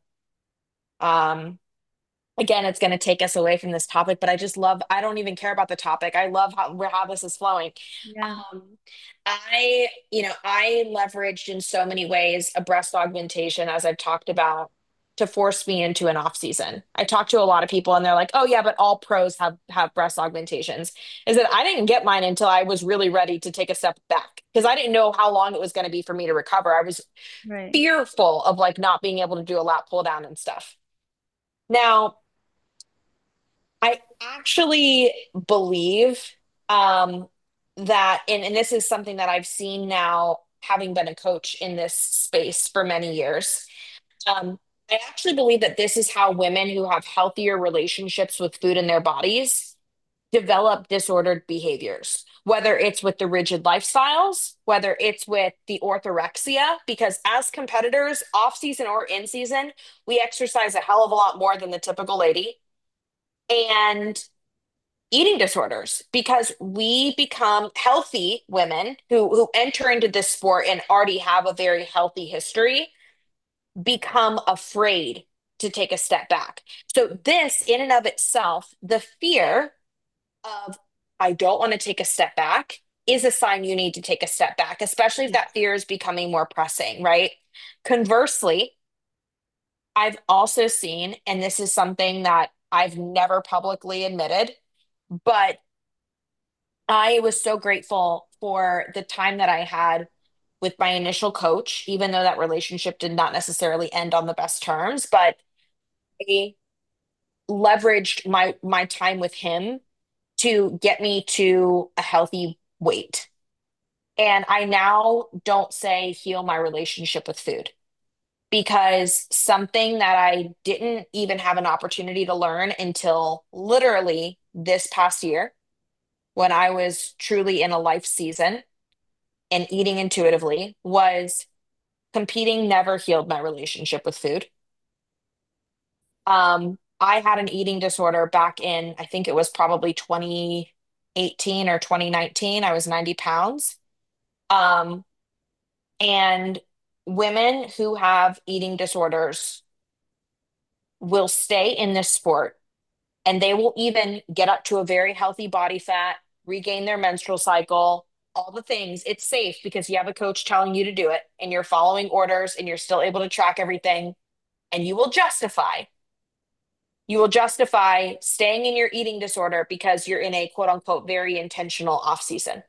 um again, it's going to take us away from this topic, but I just love, I don't even care about the topic. I love how, where, how this is flowing. Yeah. Um, I, you know, I leveraged in so many ways a breast augmentation, as I've talked about, to force me into an off season. I talk to a lot of people and they're like, oh yeah, but all pros have, have breast augmentations. Is that I didn't get mine until I was really ready to take a step back because I didn't know how long it was going to be for me to recover. I was Right. fearful of like not being able to do a lat pull down and stuff. Now, I actually believe um, that, and, and this is something that I've seen now, having been a coach in this space for many years. Um, I actually believe that this is how women who have healthier relationships with food in their bodies develop disordered behaviors, whether it's with the rigid lifestyles, whether it's with the orthorexia, because as competitors, off season or in season, we exercise a hell of a lot more than the typical lady. And eating disorders because we become healthy women who who enter into this sport and already have a very healthy history become afraid to take a step back. So this in and of itself, the fear of I don't want to take a step back is a sign you need to take a step back, especially if Yeah. that fear is becoming more pressing, right? Conversely, I've also seen, and this is something that I've never publicly admitted, but I was so grateful for the time that I had with my initial coach, even though that relationship did not necessarily end on the best terms, but I leveraged my my time with him to get me to a healthy weight. And I now don't say heal my relationship with food because something that I didn't even have an opportunity to learn until literally this past year when I was truly in a life season and eating intuitively was competing never healed my relationship with food. Um, I had an eating disorder back in, I think it was probably twenty eighteen or twenty nineteen. I was ninety pounds. Um, and women who have eating disorders will stay in this sport and they will even get up to a very healthy body fat, regain their menstrual cycle, all the things. It's safe because you have a coach telling you to do it and you're following orders and you're still able to track everything and you will justify. You will justify staying in your eating disorder because you're in a quote unquote very intentional off season.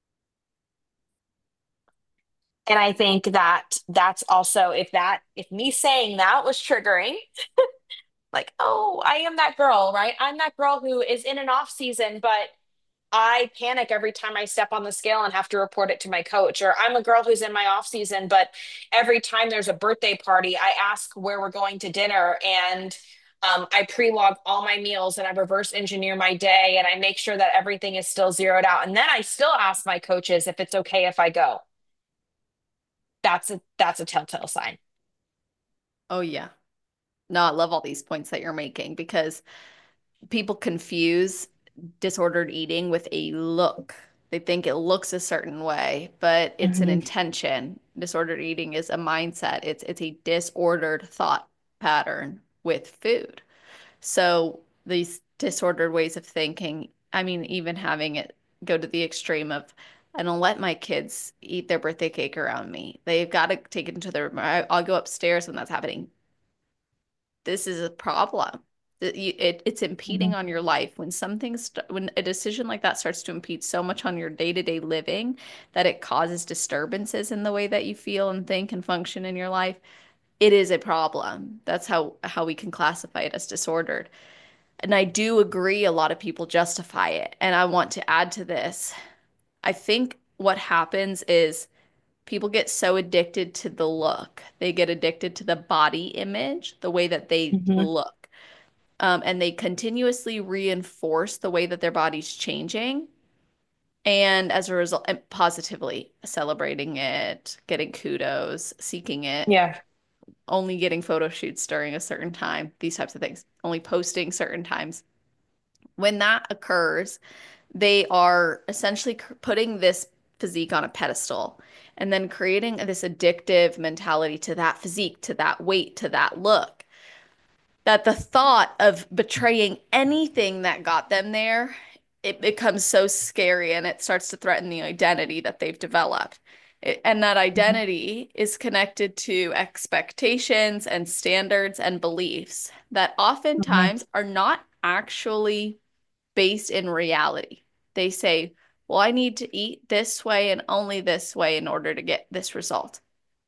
And I think that that's also if that if me saying that was triggering, like, oh, I am that girl, right? I'm that girl who is in an off season, but I panic every time I step on the scale and have to report it to my coach. Or I'm a girl who's in my off season, but every time there's a birthday party, I ask where we're going to dinner and um, I pre-log all my meals and I reverse engineer my day and I make sure that everything is still zeroed out. And then I still ask my coaches if it's okay if I go. That's a that's a telltale sign. Oh, yeah. No, I love all these points that you're making because people confuse disordered eating with a look. They think it looks a certain way, but it's an Mhm. intention. Disordered eating is a mindset. It's it's a disordered thought pattern with food. So these disordered ways of thinking, I mean, even having it go to the extreme of, I don't let my kids eat their birthday cake around me. They've got to take it into their room. I- I'll go upstairs when that's happening. This is a problem. It, it, it's impeding Mhm. on your life. When something, st when a decision like that starts to impede so much on your day-to-day living that it causes disturbances in the way that you feel and think and function in your life, it is a problem. That's how how we can classify it as disordered. And I do agree a lot of people justify it. And I want to add to this. I think what happens is people get so addicted to the look. They get addicted to the body image, the way that they Mhm. look. um, and they continuously reinforce the way that their body's changing. And as a result, and positively celebrating it, getting kudos, seeking it, Yeah. only getting photo shoots during a certain time, these types of things, only posting certain times. When that occurs, they are essentially c- putting this physique on a pedestal and then creating this addictive mentality to that physique, to that weight, to that look, that the thought of betraying anything that got them there, it becomes so scary and it starts to threaten the identity that they've developed. It- and that Mhm. identity is connected to expectations and standards and beliefs that Mhm. oftentimes are not actually based in reality. They say, well, I need to eat this way and only this way in order to get this result.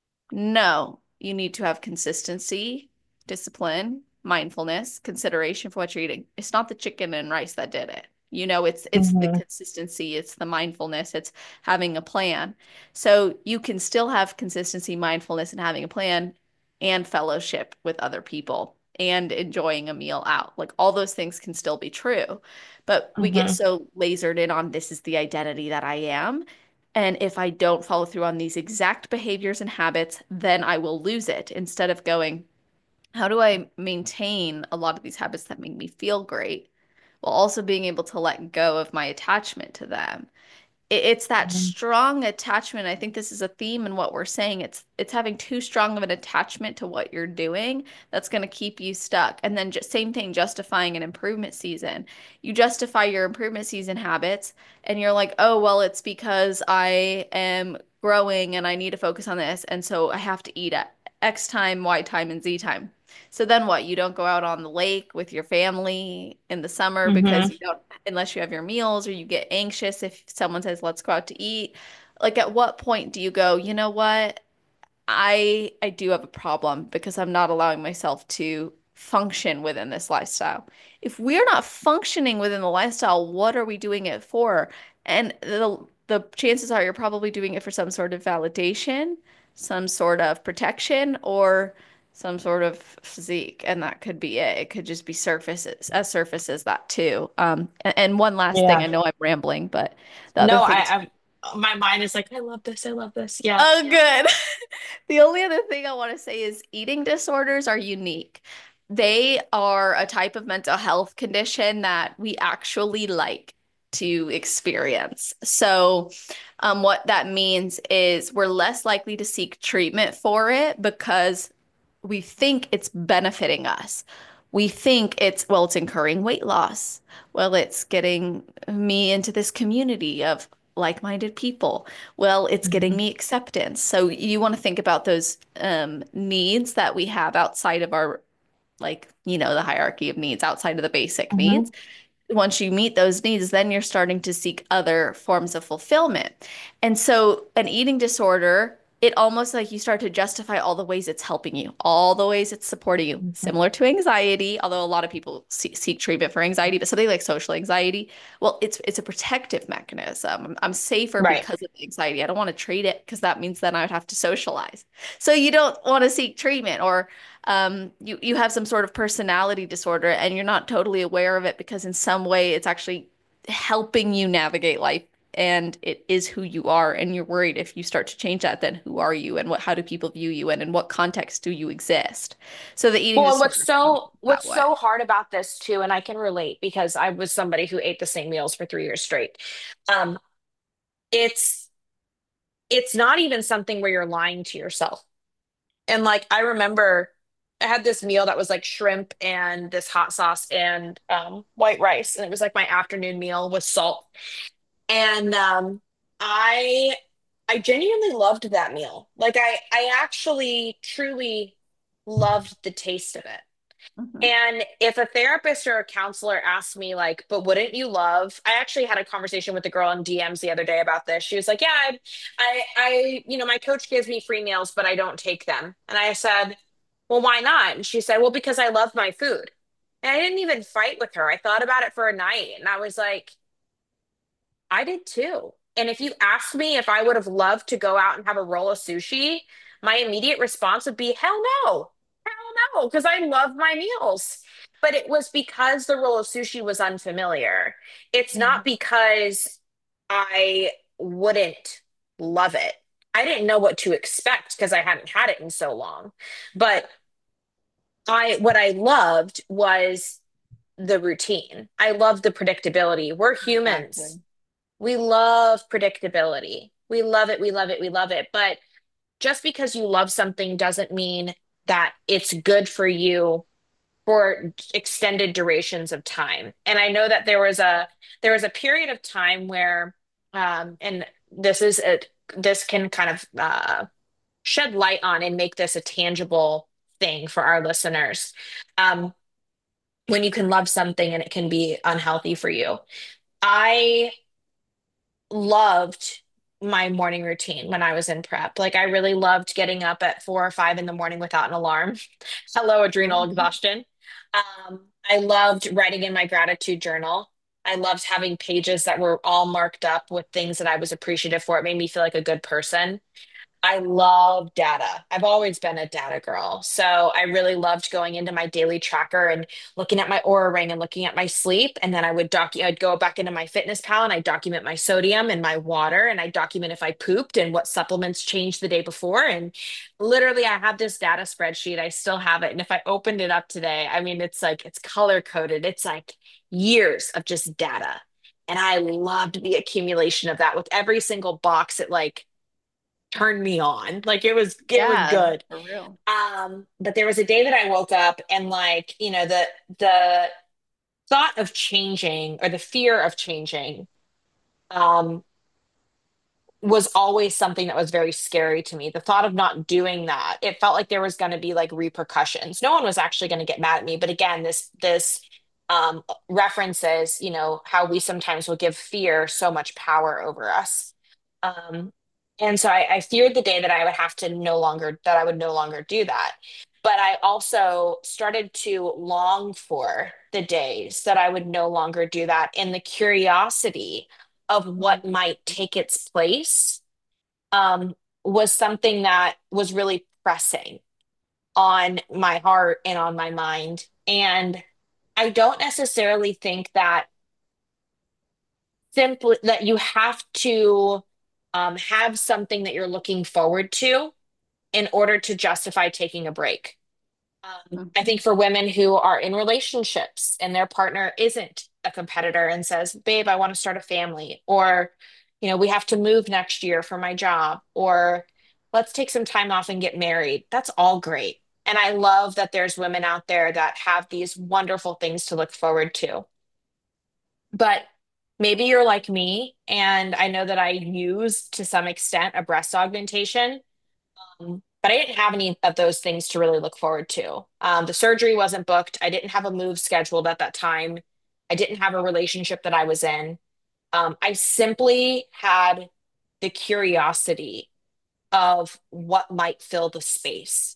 No, you need to have consistency, discipline, mindfulness, consideration for what you're eating. It's not the chicken and rice that did it. You know, it's it's the Mhm. consistency, it's the mindfulness, it's having a plan. So you can still have consistency, mindfulness, and having a plan and fellowship with other people and enjoying a meal out. Like all those things can still be true. But we get Mhm. so lasered in on this is the identity that I am. And if I don't follow through on these exact behaviors and habits, then I will lose it instead of going, how do I maintain a lot of these habits that make me feel great while also being able to let go of my attachment to them? it- it's that Mhm. strong attachment. I think this is a theme in what we're saying. It's it's having too strong of an attachment to what you're doing that's going to keep you stuck. And then just same thing, justifying an improvement season. You justify your improvement season habits, and you're like, oh, well, it's because I am growing and I need to focus on this, and so I have to eat at X time, Y time, and Z time. So then what? You don't go out on the lake with your family in the summer because Mhm. you don't, unless you have your meals, or you get anxious if someone says, let's go out to eat. Like, at what point do you go, you know what? I I do have a problem because I'm not allowing myself to function within this lifestyle. If we're not functioning within the lifestyle, what are we doing it for? And the the chances are you're probably doing it for some sort of validation, some sort of protection, or some sort of physique, and that could be it. It could just be surfaces, as surface as that too. Um, and, and one last thing, I Yeah. know I'm rambling, but the other No, thing. I, I'm my mind is like, I love this. I love this. Yeah. Oh, good. The only other thing I want to say is eating disorders are unique. They are a type of mental health condition that we actually like to experience. So, um, what that means is we're less likely to seek treatment for it because we think it's benefiting us. We think it's, well, it's incurring weight loss. Well, it's getting me into this community of like-minded people. Well, it's getting Mhm. me acceptance. So you want to think about those um, needs that we have outside of our, like, you know, the hierarchy of needs, outside of the basic needs. Mhm. Once you meet those needs, then you're starting to seek other forms of fulfillment. And so an eating disorder, it almost like you start to justify all the ways it's helping you, all the ways it's supporting you, Mhm. similar to anxiety, although a lot of people see seek treatment for anxiety, but something like social anxiety, well, it's it's a protective mechanism. I'm, I'm safer Right. because of the anxiety. I don't want to treat it because that means then I would have to socialize. So you don't want to seek treatment, or um, you you have some sort of personality disorder and you're not totally aware of it because in some way it's actually helping you navigate life and it is who you are, and you're worried if you start to change that, then who are you and what how do people view you and in what context do you exist? So the eating Well, and what's disorder comes so that what's way. so hard about this too, and I can relate because I was somebody who ate the same meals for three years straight. Um, it's it's not even something where you're lying to yourself. And like I remember I had this meal that was like shrimp and this hot sauce and um, white rice, and it was like my afternoon meal with salt. And um, I I genuinely loved that meal. Like I I actually truly loved the taste of it. Mhm. And if a therapist or a counselor asked me, like, but wouldn't you love? I actually had a conversation with a girl in D Ms the other day about this. She was like, yeah, I, I, I, you know, my coach gives me free meals, but I don't take them. And I said, well, why not? And she said, well, because I love my food. And I didn't even fight with her. I thought about it for a night and I was like, I did too. And if you asked me if I would have loved to go out and have a roll of sushi, my immediate response would be, hell no. Hell no, because I love my meals. but it was because the roll of sushi was unfamiliar. It's Mhm. not because I wouldn't love it. I didn't know what to expect because I hadn't had it in so long. But I what I loved was the routine. I love the predictability. We're humans. Exactly. We love predictability. We love it. We love it. We love it. But just because you love something doesn't mean that it's good for you for extended durations of time. And I know that there was a there was a period of time where um and this is a this can kind of uh shed light on and make this a tangible thing for our listeners. Um when you can love something and it can be unhealthy for you. I loved my morning routine when I was in prep. Like I really loved getting up at four or five in the morning without an alarm. Hello, adrenal Mhm. exhaustion. Um, I loved writing in my gratitude journal. I loved having pages that were all marked up with things that I was appreciative for. It made me feel like a good person. I love data. I've always been a data girl. So I really loved going into my daily tracker and looking at my Aura ring and looking at my sleep. And then I would doc I'd go back into my fitness pal and I document my sodium and my water and I document if I pooped and what supplements changed the day before. And literally I have this data spreadsheet. I still have it. And if I opened it up today, I mean it's like it's color coded. It's like years of just data. And I loved the accumulation of that with every single box. It like turned me on. Like it was it was Yeah, good. for real. Um, but there was a day that I woke up and like, you know, the the thought of changing or the fear of changing um was always something that was very scary to me. The thought of not doing that, it felt like there was going to be like repercussions. No one was actually going to get mad at me, but again, this this um references, you know, how we sometimes will give fear so much power over us. Um, and so I, I feared the day that I would have to no longer, that I would no longer do that. But I also started to long for the days that I would no longer do that and the curiosity of what Mhm. might take its place um, was something that was really pressing on my heart and on my mind. And I don't necessarily think that simply that you have to um, have something that you're looking forward to in order to justify taking a break. Um, I Mhm. think for women who are in relationships and their partner isn't a competitor and says, "Babe, I want to start a family," or, you know, we have to move next year for my job, or let's take some time off and get married. That's all great. And I love that there's women out there that have these wonderful things to look forward to. But maybe you're like me, and I know that I used to some extent a breast augmentation. Um, but I didn't have any of those things to really look forward to. Um, the surgery wasn't booked. I didn't have a move scheduled at that time. I didn't have a relationship that I was in. Um, I simply had the curiosity of what might fill the space.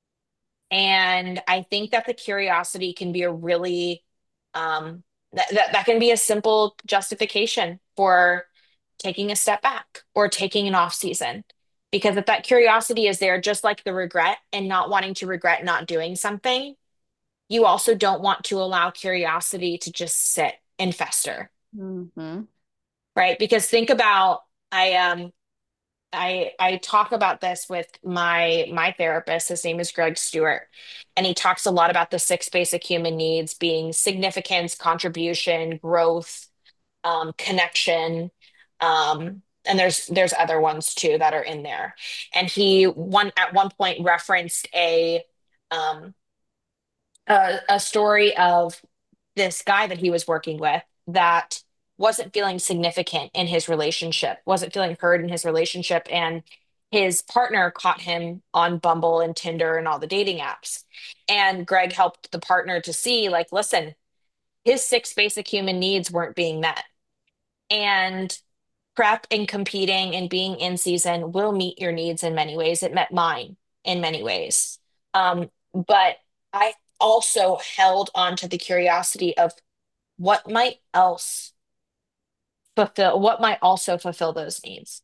And I think that the curiosity can be a really, um, that, that, that can be a simple justification for taking a step back or taking an off season. Because if that curiosity is there, just like the regret and not wanting to regret not doing something, you also don't want to allow curiosity to just sit and fester, Mhm. right? Because think about, I um I I talk about this with my my therapist. His name is Greg Stewart, and he talks a lot about the six basic human needs being significance, contribution, growth, um, connection, um, and there's there's other ones too that are in there. And he one at one point referenced a um, a, a story of this guy that he was working with that wasn't feeling significant in his relationship, wasn't feeling heard in his relationship. And his partner caught him on Bumble and Tinder and all the dating apps. And Greg helped the partner to see, like, listen, his six basic human needs weren't being met. And prep and competing and being in season will meet your needs in many ways. It met mine in many ways. Um, but I also held on to the curiosity of what might else fulfill, what might also fulfill those needs.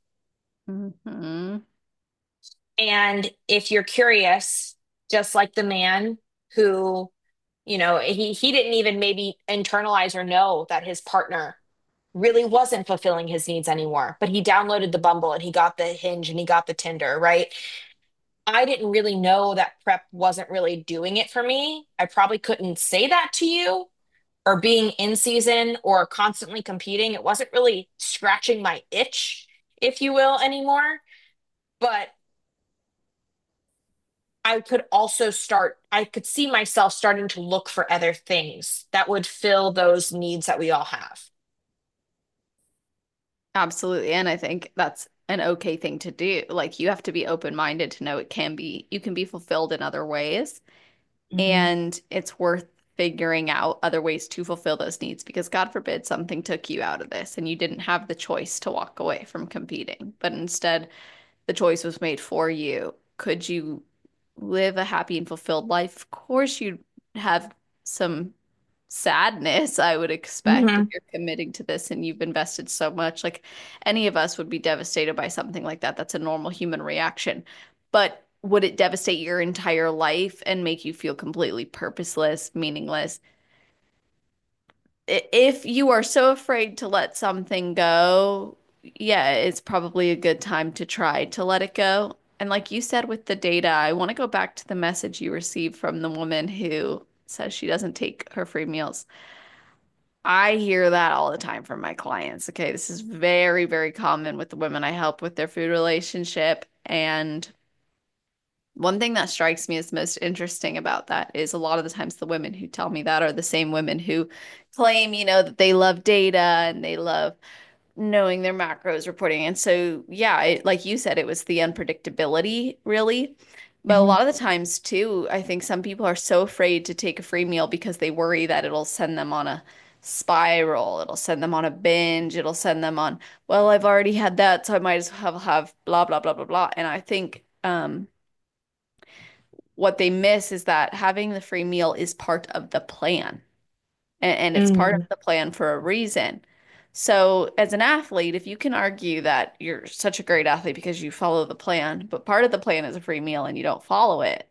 Mhm. And if you're curious, just like the man who You know, he he didn't even maybe internalize or know that his partner really wasn't fulfilling his needs anymore. But he downloaded the Bumble and he got the Hinge and he got the Tinder, right? I didn't really know that prep wasn't really doing it for me. I probably couldn't say that to you, or being in season or constantly competing. It wasn't really scratching my itch, if you will, anymore. But I could also start, I could see myself starting to look for other things that would fill those needs that we all have. Absolutely. And I think that's an okay thing to do. Like you have to be open-minded to know it can be, you can be fulfilled in other ways. Hmm. And it's worth figuring out other ways to fulfill those needs because God forbid something took you out of this and you didn't have the choice to walk away from competing, but instead the choice was made for you. Could you live a happy and fulfilled life? Of course, you'd have some sadness, I would expect, if Hmm. you're committing to this and you've invested so much. Like any of us would be devastated by something like that. That's a normal human reaction. But would it devastate your entire life and make you feel completely purposeless, meaningless? If you are so afraid to let something go, yeah, it's probably a good time to try to let it go. And like you said with the data, I want to go back to the message you received from the woman who says she doesn't take her free meals. I hear that all the time from my clients. Okay, this is very, very common with the women I help with their food relationship. And one thing that strikes me as most interesting about that is a lot of the times the women who tell me that are the same women who claim, you know, that they love data and they love knowing their macros reporting. And so, yeah, it, like you said, it was the unpredictability, really. But a Hmm. lot of the times, too, I think some people are so afraid to take a free meal because they worry that it'll send them on a spiral, it'll send them on a binge, it'll send them on, well, I've already had that, so I might as well have blah, blah, blah, blah, blah. And I think, um, what they miss is that having the free meal is part of the plan and, and it's part of Hmm. the plan for a reason. So, as an athlete, if you can argue that you're such a great athlete because you follow the plan, but part of the plan is a free meal and you don't follow it,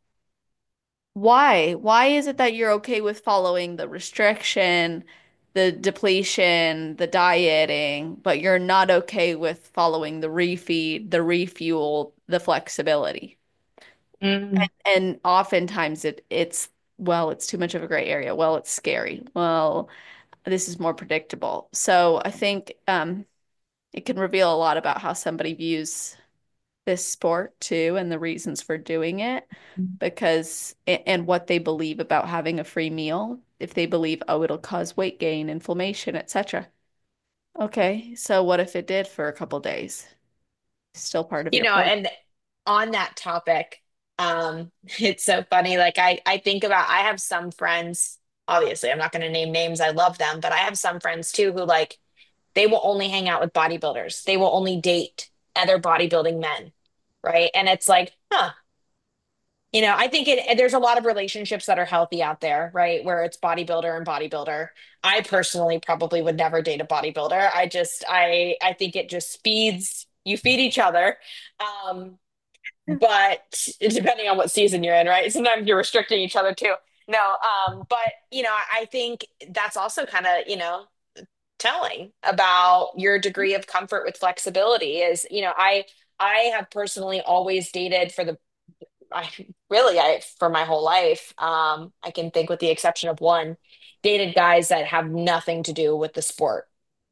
why? Why is it that you're okay with following the restriction, the depletion, the dieting, but you're not okay with following the refeed, the refuel, the flexibility? Hmm. And oftentimes it it's well, it's too much of a gray area. Well, it's scary. Well, this is more predictable. So I think um, it can reveal a lot about how somebody views this sport too, and the reasons for doing it, because and what they believe about having a free meal. If they believe, oh, it'll cause weight gain, inflammation, et cetera. Okay, so what if it did for a couple days? Still part of You your know, plan. and on that topic, um, it's so funny. Like I, I think about, I have some friends, obviously, I'm not going to name names. I love them, but I have some friends too who like they will only hang out with bodybuilders. They will only date other bodybuilding men, right? And it's like, huh, you know, I think it, there's a lot of relationships that are healthy out there, right? Where it's bodybuilder and bodybuilder. I personally probably would never date a bodybuilder. I just, I, I think it just feeds, you feed each other. Um, but depending on what season you're in, right? Sometimes you're restricting each other too. No, um, but you know, I think that's also kind of, you know, telling about your degree of comfort with flexibility is, you know, I I have personally always dated for the I really I for my whole life. Um, I can think with the exception of one, dated guys that have nothing to do with the sport.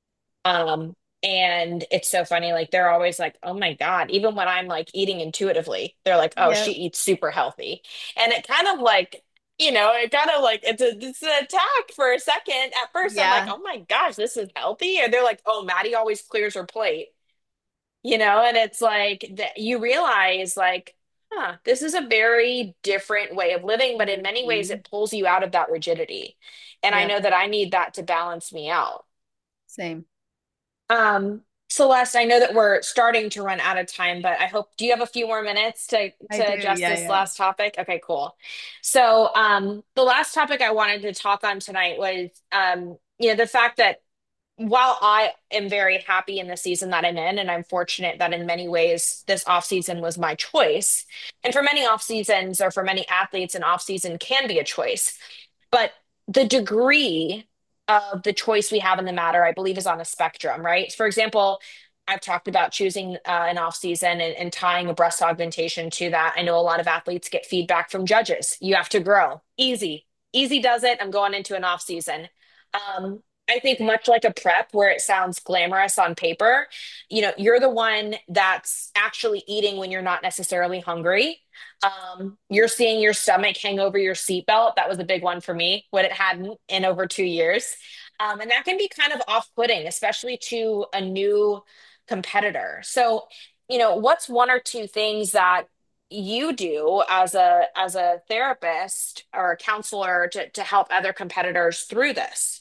Um, and it's so funny, like they're always like, oh my God, even when I'm like eating intuitively, they're like, oh, she Yeah. eats super healthy. And it kind of like, you know, it kind of like it's a it's an attack for a second. At first, I'm like, Yeah. oh my gosh, this is healthy. And they're like, oh, Maddie always clears her plate, you know, and it's like that you realize like, huh, this is a very different way of living, but in many ways Mhm. it pulls you out of that rigidity. And I Yeah. know that I need that to balance me out. Same. Um, Celeste, I know that we're starting to run out of time, but I hope, do you have a few more minutes to I to do. address Yeah, this yeah. last topic? Okay, cool. So, um, the last topic I wanted to talk on tonight was, um, you know, the fact that while I am very happy in the season that I'm in, and I'm fortunate that in many ways this off season was my choice, and for many off seasons or for many athletes, an off season can be a choice. But the degree of the choice we have in the matter, I believe, is on a spectrum, right? For example, I've talked about choosing uh, an off season and, and tying a breast augmentation to that. I know a lot of athletes get feedback from judges. You have to grow. Easy. Easy does it. I'm going into an off season. Um, I think much like a prep where it sounds glamorous on paper, you know, you're the one that's actually eating when you're not necessarily hungry. Um, you're seeing your stomach hang over your seatbelt. That was a big one for me when it hadn't in over two years. Um, and that can be kind of off-putting, especially to a new competitor. So, you know, what's one or two things that you do as a as a therapist or a counselor to, to help other competitors through this?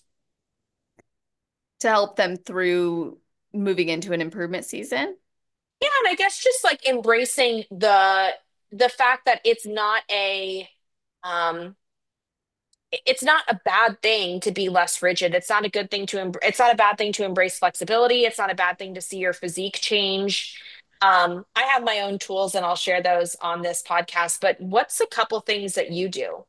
To help them through moving into an improvement season. Yeah, and I guess just like embracing the the fact that it's not a um it's not a bad thing to be less rigid. It's not a good thing to, em- it's not a bad thing to embrace flexibility. It's not a bad thing to see your physique change. Um, I have my own tools and I'll share those on this podcast, but what's a couple things that you do?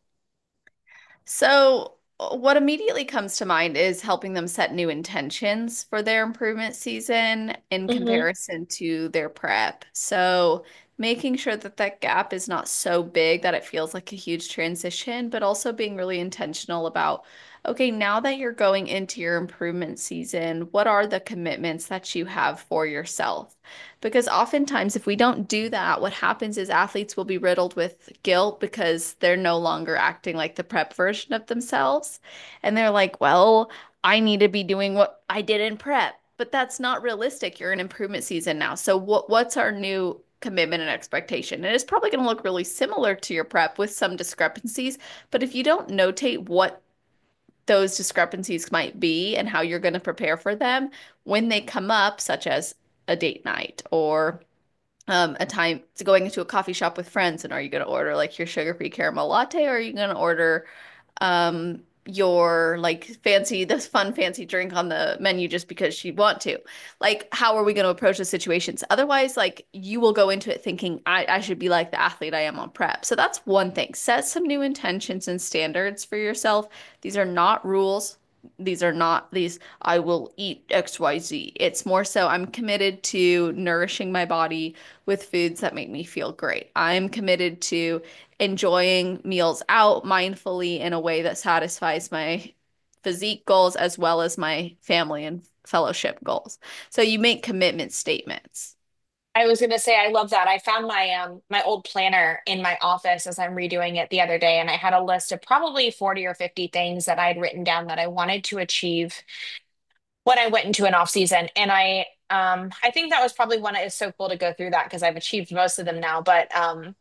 So, what immediately comes to mind is helping them set new intentions for their improvement season in Hmm. comparison to their prep. So, making sure that that gap is not so big that it feels like a huge transition, but also being really intentional about, okay, now that you're going into your improvement season, what are the commitments that you have for yourself? Because oftentimes, if we don't do that, what happens is athletes will be riddled with guilt because they're no longer acting like the prep version of themselves. And they're like, well, I need to be doing what I did in prep. But that's not realistic. You're in improvement season now. So what what's our new commitment and expectation? And it's probably going to look really similar to your prep with some discrepancies. But if you don't notate what those discrepancies might be and how you're going to prepare for them when they come up, such as a date night or um, a time to going into a coffee shop with friends, and are you going to order like your sugar-free caramel latte, or are you going to order um your like fancy this fun fancy drink on the menu just because you want to? Like, how are we going to approach the situations? Otherwise, like, you will go into it thinking I, I should be like the athlete I am on prep. So that's one thing. Set some new intentions and standards for yourself. These are not rules. These are not these I will eat X Y Z. It's more so I'm committed to nourishing my body with foods that make me feel great. I'm committed to enjoying meals out mindfully in a way that satisfies my physique goals as well as my family and fellowship goals. So you make commitment statements. I was going to say I love that. I found my um my old planner in my office as I'm redoing it the other day, and I had a list of probably forty or fifty things that I'd written down that I wanted to achieve when I went into an off season. And I um I think that was probably one. It's so cool to go through that because I've achieved most of them now. But um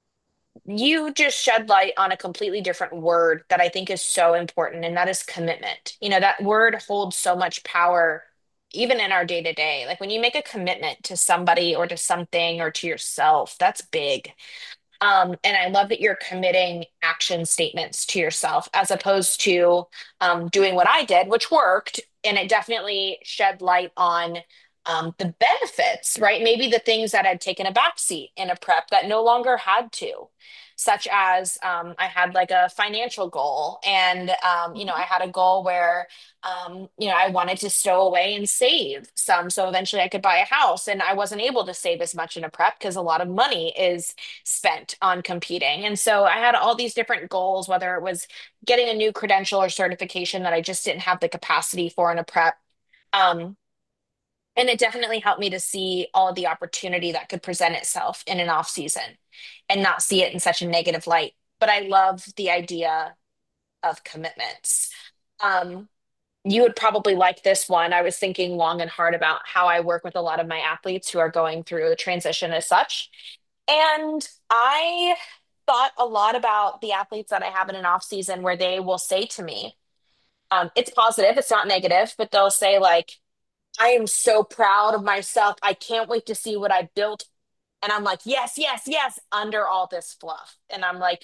you just shed light on a completely different word that I think is so important, and that is commitment. You know, that word holds so much power even in our day to day. Like when you make a commitment to somebody or to something or to yourself, that's big. Um, and I love that you're committing action statements to yourself as opposed to um, doing what I did, which worked. And it definitely shed light on um, the benefits, right? Maybe the things that had taken a backseat in a prep that no longer had to, such as um, I had like a financial goal. And, um, you know, I had a goal where, um, you know, I wanted to stow away and save some. So eventually I could buy a house. And I wasn't able to save as much in a prep because a lot of money is spent on competing. And so I had all these different goals, whether it was getting a new credential or certification that I just didn't have the capacity for in a prep. Um, and it definitely helped me to see all of the opportunity that could present itself in an off season and not see it in such a negative light. But I love the idea of commitments. Um, you would probably like this one. I was thinking long and hard about how I work with a lot of my athletes who are going through a transition as such. And I thought a lot about the athletes that I have in an off season where they will say to me, um, it's positive, it's not negative, but they'll say, like, I am so proud of myself. I can't wait to see what I built. And I'm like, yes, yes, yes, under all this fluff. And I'm like,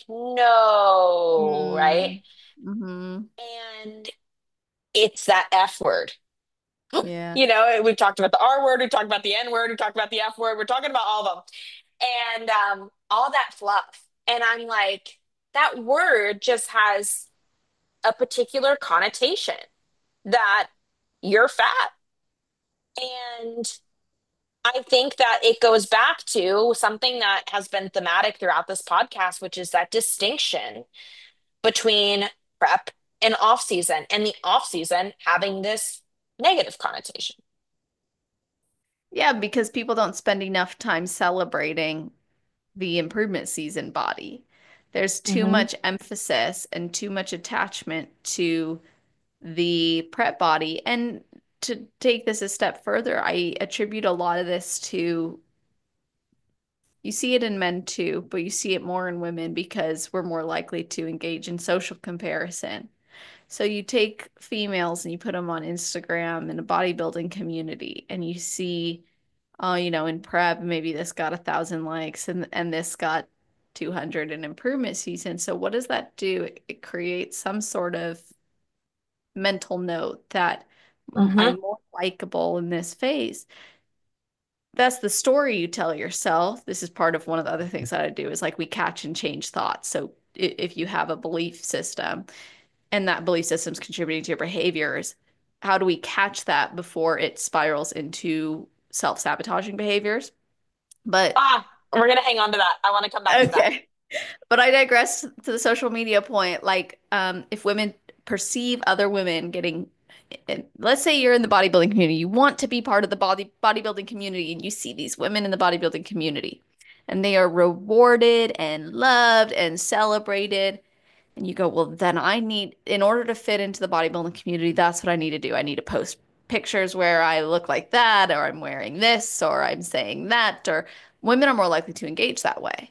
no, right? Mm. Hmm. And it's that F word. Yeah. You know, we've talked about the R word, we've talked about the N word, we've talked about the F word, we're talking about all of them. And um, all that fluff. And I'm like, that word just has a particular connotation that you're fat. And I think that it goes back to something that has been thematic throughout this podcast, which is that distinction between prep and off season, and the off season having this negative connotation. Yeah, because people don't spend enough time celebrating the improvement season body. There's too Hmm. much emphasis and too much attachment to the prep body. And to take this a step further, I attribute a lot of this to, you see it in men too, but you see it more in women because we're more likely to engage in social comparison. So you take females and you put them on Instagram in a bodybuilding community and you see, oh, you know, in prep, maybe this got a thousand likes and and this got two hundred in improvement season. So what does that do? It, it creates some sort of mental note that Hmm. I'm more likable in this phase. That's the story you tell yourself. This is part of one of the other things that I do is like we catch and change thoughts. So if you have a belief system and that belief system's contributing to your behaviors, how do we catch that before it spirals into self-sabotaging behaviors? But Ah, we're going to hang on to that. I want to come back to that. okay. But I digress to the social media point. Like, um, if women perceive other women getting, let's say you're in the bodybuilding community, you want to be part of the body bodybuilding community, and you see these women in the bodybuilding community, and they are rewarded and loved and celebrated. And you go, well, then I need, in order to fit into the bodybuilding community, that's what I need to do. I need to post pictures where I look like that, or I'm wearing this, or I'm saying that, or women are more likely to engage that way.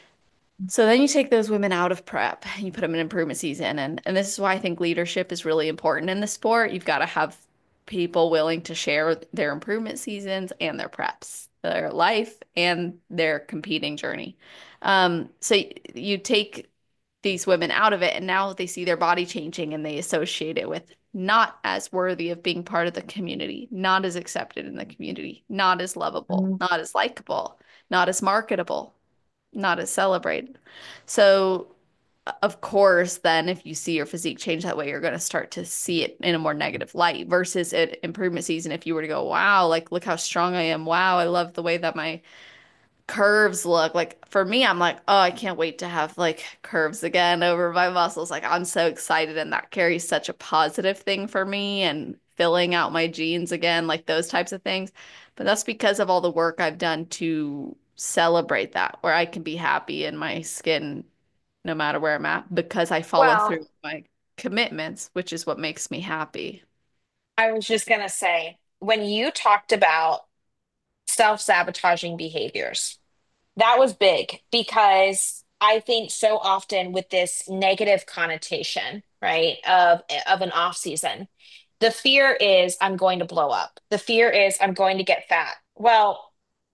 So then you take those women out of prep and you put them in improvement season. And, and this is why I think leadership is really important in the sport. You've got to have people willing to share their improvement seasons and their preps, their life and their competing journey. Um, so you take these women out of it and now they see their body changing and they associate it with not as worthy of being part of the community, not as accepted in the community, not as lovable, Mhm. not as likable, not as marketable, not as celebrated. So, of course, then if you see your physique change that way, you're going to start to see it in a more negative light versus at improvement season. If you were to go, wow, like, look how strong I am. Wow, I love the way that my curves look. Like, for me, I'm like, oh, I can't wait to have like curves again over my muscles. Like, I'm so excited. And that carries such a positive thing for me and filling out my jeans again, like those types of things. But that's because of all the work I've done to celebrate that, where I can be happy in my skin no matter where I'm at because I follow Well, through my commitments, which is what makes me happy. I was just going to say, when you talked about self-sabotaging behaviors, that was big because I think so often with this negative connotation, right, of of an off season, the fear is I'm going to blow up. The fear is I'm going to get fat. Well,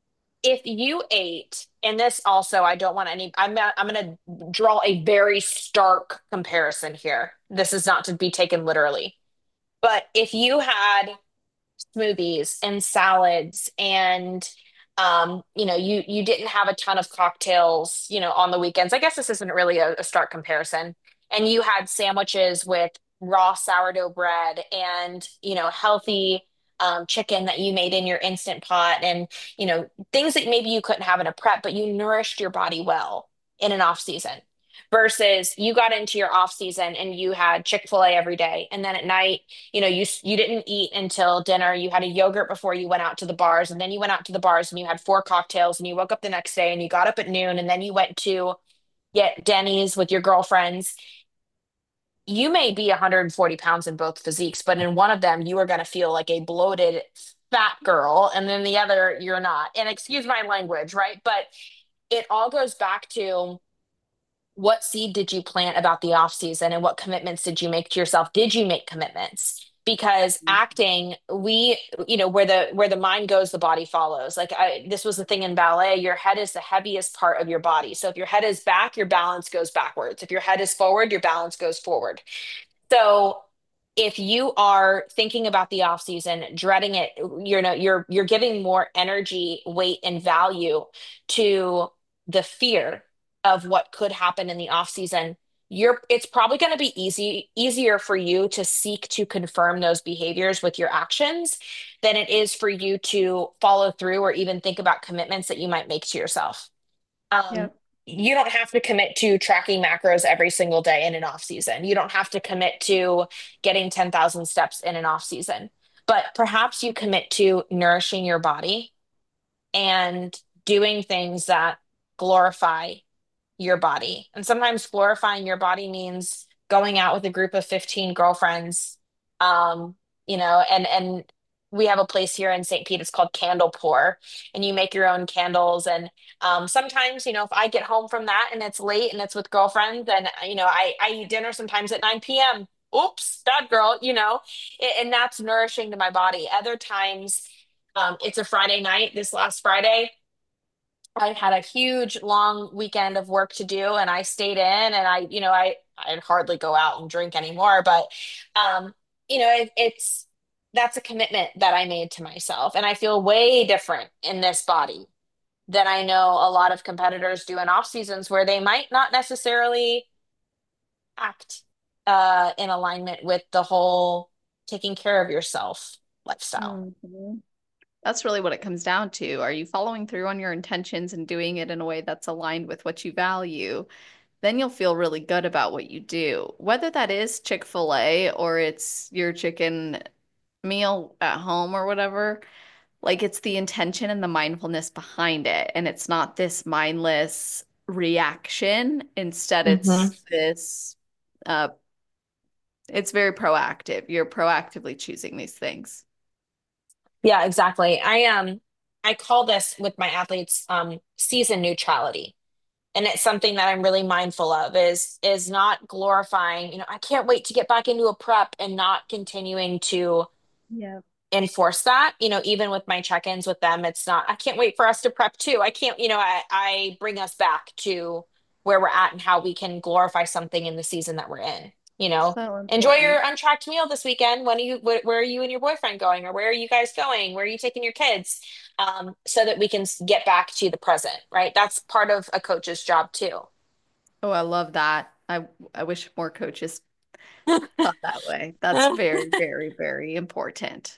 if you ate, and this also, I don't want any, I'm not, I'm going to draw a very stark comparison here. This is not to be taken literally. But if you had smoothies and salads and um, you know, you you didn't have a ton of cocktails, you know, on the weekends. I guess this isn't really a, a stark comparison. And you had sandwiches with raw sourdough bread and, you know, healthy um, chicken that you made in your Instant Pot and, you know, things that maybe you couldn't have in a prep, but you nourished your body well in an off season versus you got into your off season and you had Chick-fil-A every day. And then at night, you know, you you didn't eat until dinner. You had a yogurt before you went out to the bars, and then you went out to the bars and you had four cocktails, and you woke up the next day and you got up at noon, and then you went to get Denny's with your girlfriends. You may be one hundred forty pounds in both physiques, but in one of them, you are going to feel like a bloated fat girl, and then the other, you're not. And excuse my language, right? But it all goes back to what seed did you plant about the off season and what commitments did you make to yourself? Did you make commitments? Because acting, we, you know, where the where the mind goes, the body follows. Like I, this was the thing in ballet, your head is the heaviest part of your body. So if your head is back, your balance goes backwards. If your head is forward, your balance goes forward. So if you are thinking about the off season, dreading it, you know, you're you're giving more energy, weight, and value to the fear of what could happen in the off season. you're it's probably going to be easy easier for you to seek to confirm those behaviors with your actions than it is for you to follow through or even think about commitments that you might make to yourself. Um, Yep. you don't have to commit to tracking macros every single day in an off season. You don't have to commit to getting ten thousand steps in an off season, but perhaps you commit to nourishing your body and doing things that glorify your body. And sometimes glorifying your body means going out with a group of fifteen girlfriends. Um, you know, and and we have a place here in Saint Pete, it's called Candle Pour, and you make your own candles. And um, sometimes, you know, if I get home from that and it's late and it's with girlfriends, and you know, I I eat dinner sometimes at nine p m. Oops, bad girl, you know, a- and that's nourishing to my body. Other times, um, it's a Friday night. This last Friday, I had a huge long weekend of work to do and I stayed in, and I, you know, I I'd hardly go out and drink anymore, but um, you know, it, it's that's a commitment that I made to myself, and I feel way different in this body than I know a lot of competitors do in off seasons where they might not necessarily act uh in alignment with the whole taking care of yourself lifestyle. Mhm. That's really what it comes down to. Are you following through on your intentions and doing it in a way that's aligned with what you value? Then you'll feel really good about what you do. Whether that is Chick-fil-A or it's your chicken meal at home or whatever, like it's the intention and the mindfulness behind it. And it's not this mindless reaction. Instead, Hmm. it's this, uh, it's very proactive. You're proactively choosing these things. Yeah, exactly. I um I call this with my athletes um season neutrality. And it's something that I'm really mindful of is is not glorifying, you know, I can't wait to get back into a prep and not continuing to Yeah. enforce that. You know, even with my check-ins with them, it's not, I can't wait for us to prep too. I can't, you know, I, I bring us back to where we're at and how we can glorify something in the season that we're in. You know, So enjoy your important. untracked meal this weekend. When are you, where, where are you and your boyfriend going? Or where are you guys going? Where are you taking your kids? Um, so that we can s- get back to the present, right? That's part of a coach's job too. Oh, I love that. I I wish more coaches thought that way. That's very, very, very important.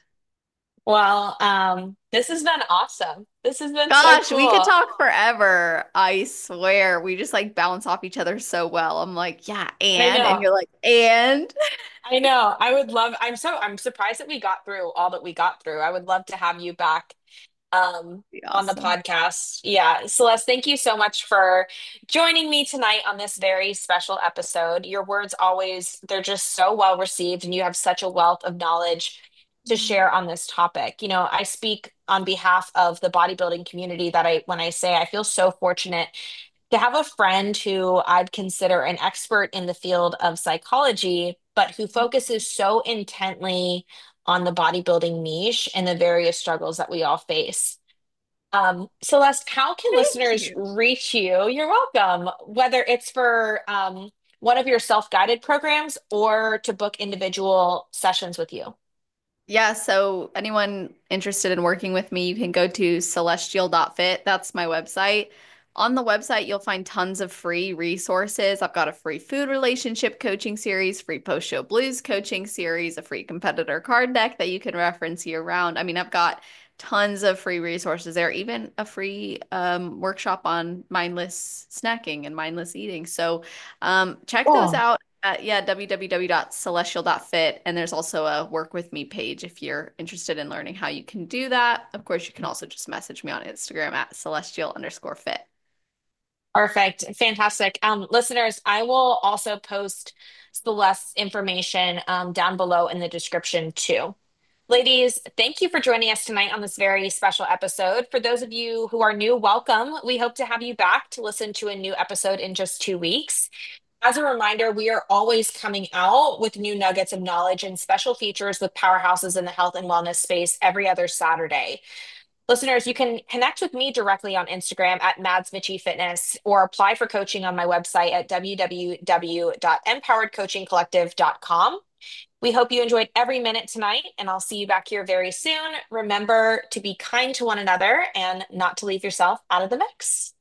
Well, um, this has been awesome. This has been so Gosh, we could cool. talk forever. I swear. We just like bounce off each other so well. I'm like, yeah, I and and know. you're like, and I know. I would love, I'm so, I'm surprised that we got through all that we got through. I would love to have you back um be on the awesome. podcast. Yeah. Celeste, thank you so much for joining me tonight on this very special episode. Your words always, they're just so well received, and you have such a wealth of knowledge to share on this topic. You know, I speak on behalf of the bodybuilding community that I when I say I feel so fortunate to have a friend who I'd consider an expert in the field of psychology, but who focuses so intently on the bodybuilding niche and the various struggles that we all face. Um, Celeste, how can Thank listeners you. reach you? You're welcome, whether it's for um, one of your self-guided programs or to book individual sessions with you. Yeah, so anyone interested in working with me, you can go to celestial dot fit. That's my website. On the website, you'll find tons of free resources. I've got a free food relationship coaching series, free post-show blues coaching series, a free competitor card deck that you can reference year round. I mean, I've got tons of free resources there, even a free um, workshop on mindless snacking and mindless eating. So um, check those Cool. out. Uh, yeah, w w w dot celestial dot fit. And there's also a work with me page if you're interested in learning how you can do that. Of course, you can also just message me on Instagram at celestial underscore fit. Perfect. Fantastic. Um, listeners, I will also post Celeste's information um, down below in the description too. Ladies, thank you for joining us tonight on this very special episode. For those of you who are new, welcome. We hope to have you back to listen to a new episode in just two weeks. As a reminder, we are always coming out with new nuggets of knowledge and special features with powerhouses in the health and wellness space every other Saturday. Listeners, you can connect with me directly on Instagram at Mads Mitchie Fitness or apply for coaching on my website at w w w dot empowered coaching collective dot com. We hope you enjoyed every minute tonight, and I'll see you back here very soon. Remember to be kind to one another and not to leave yourself out of the mix.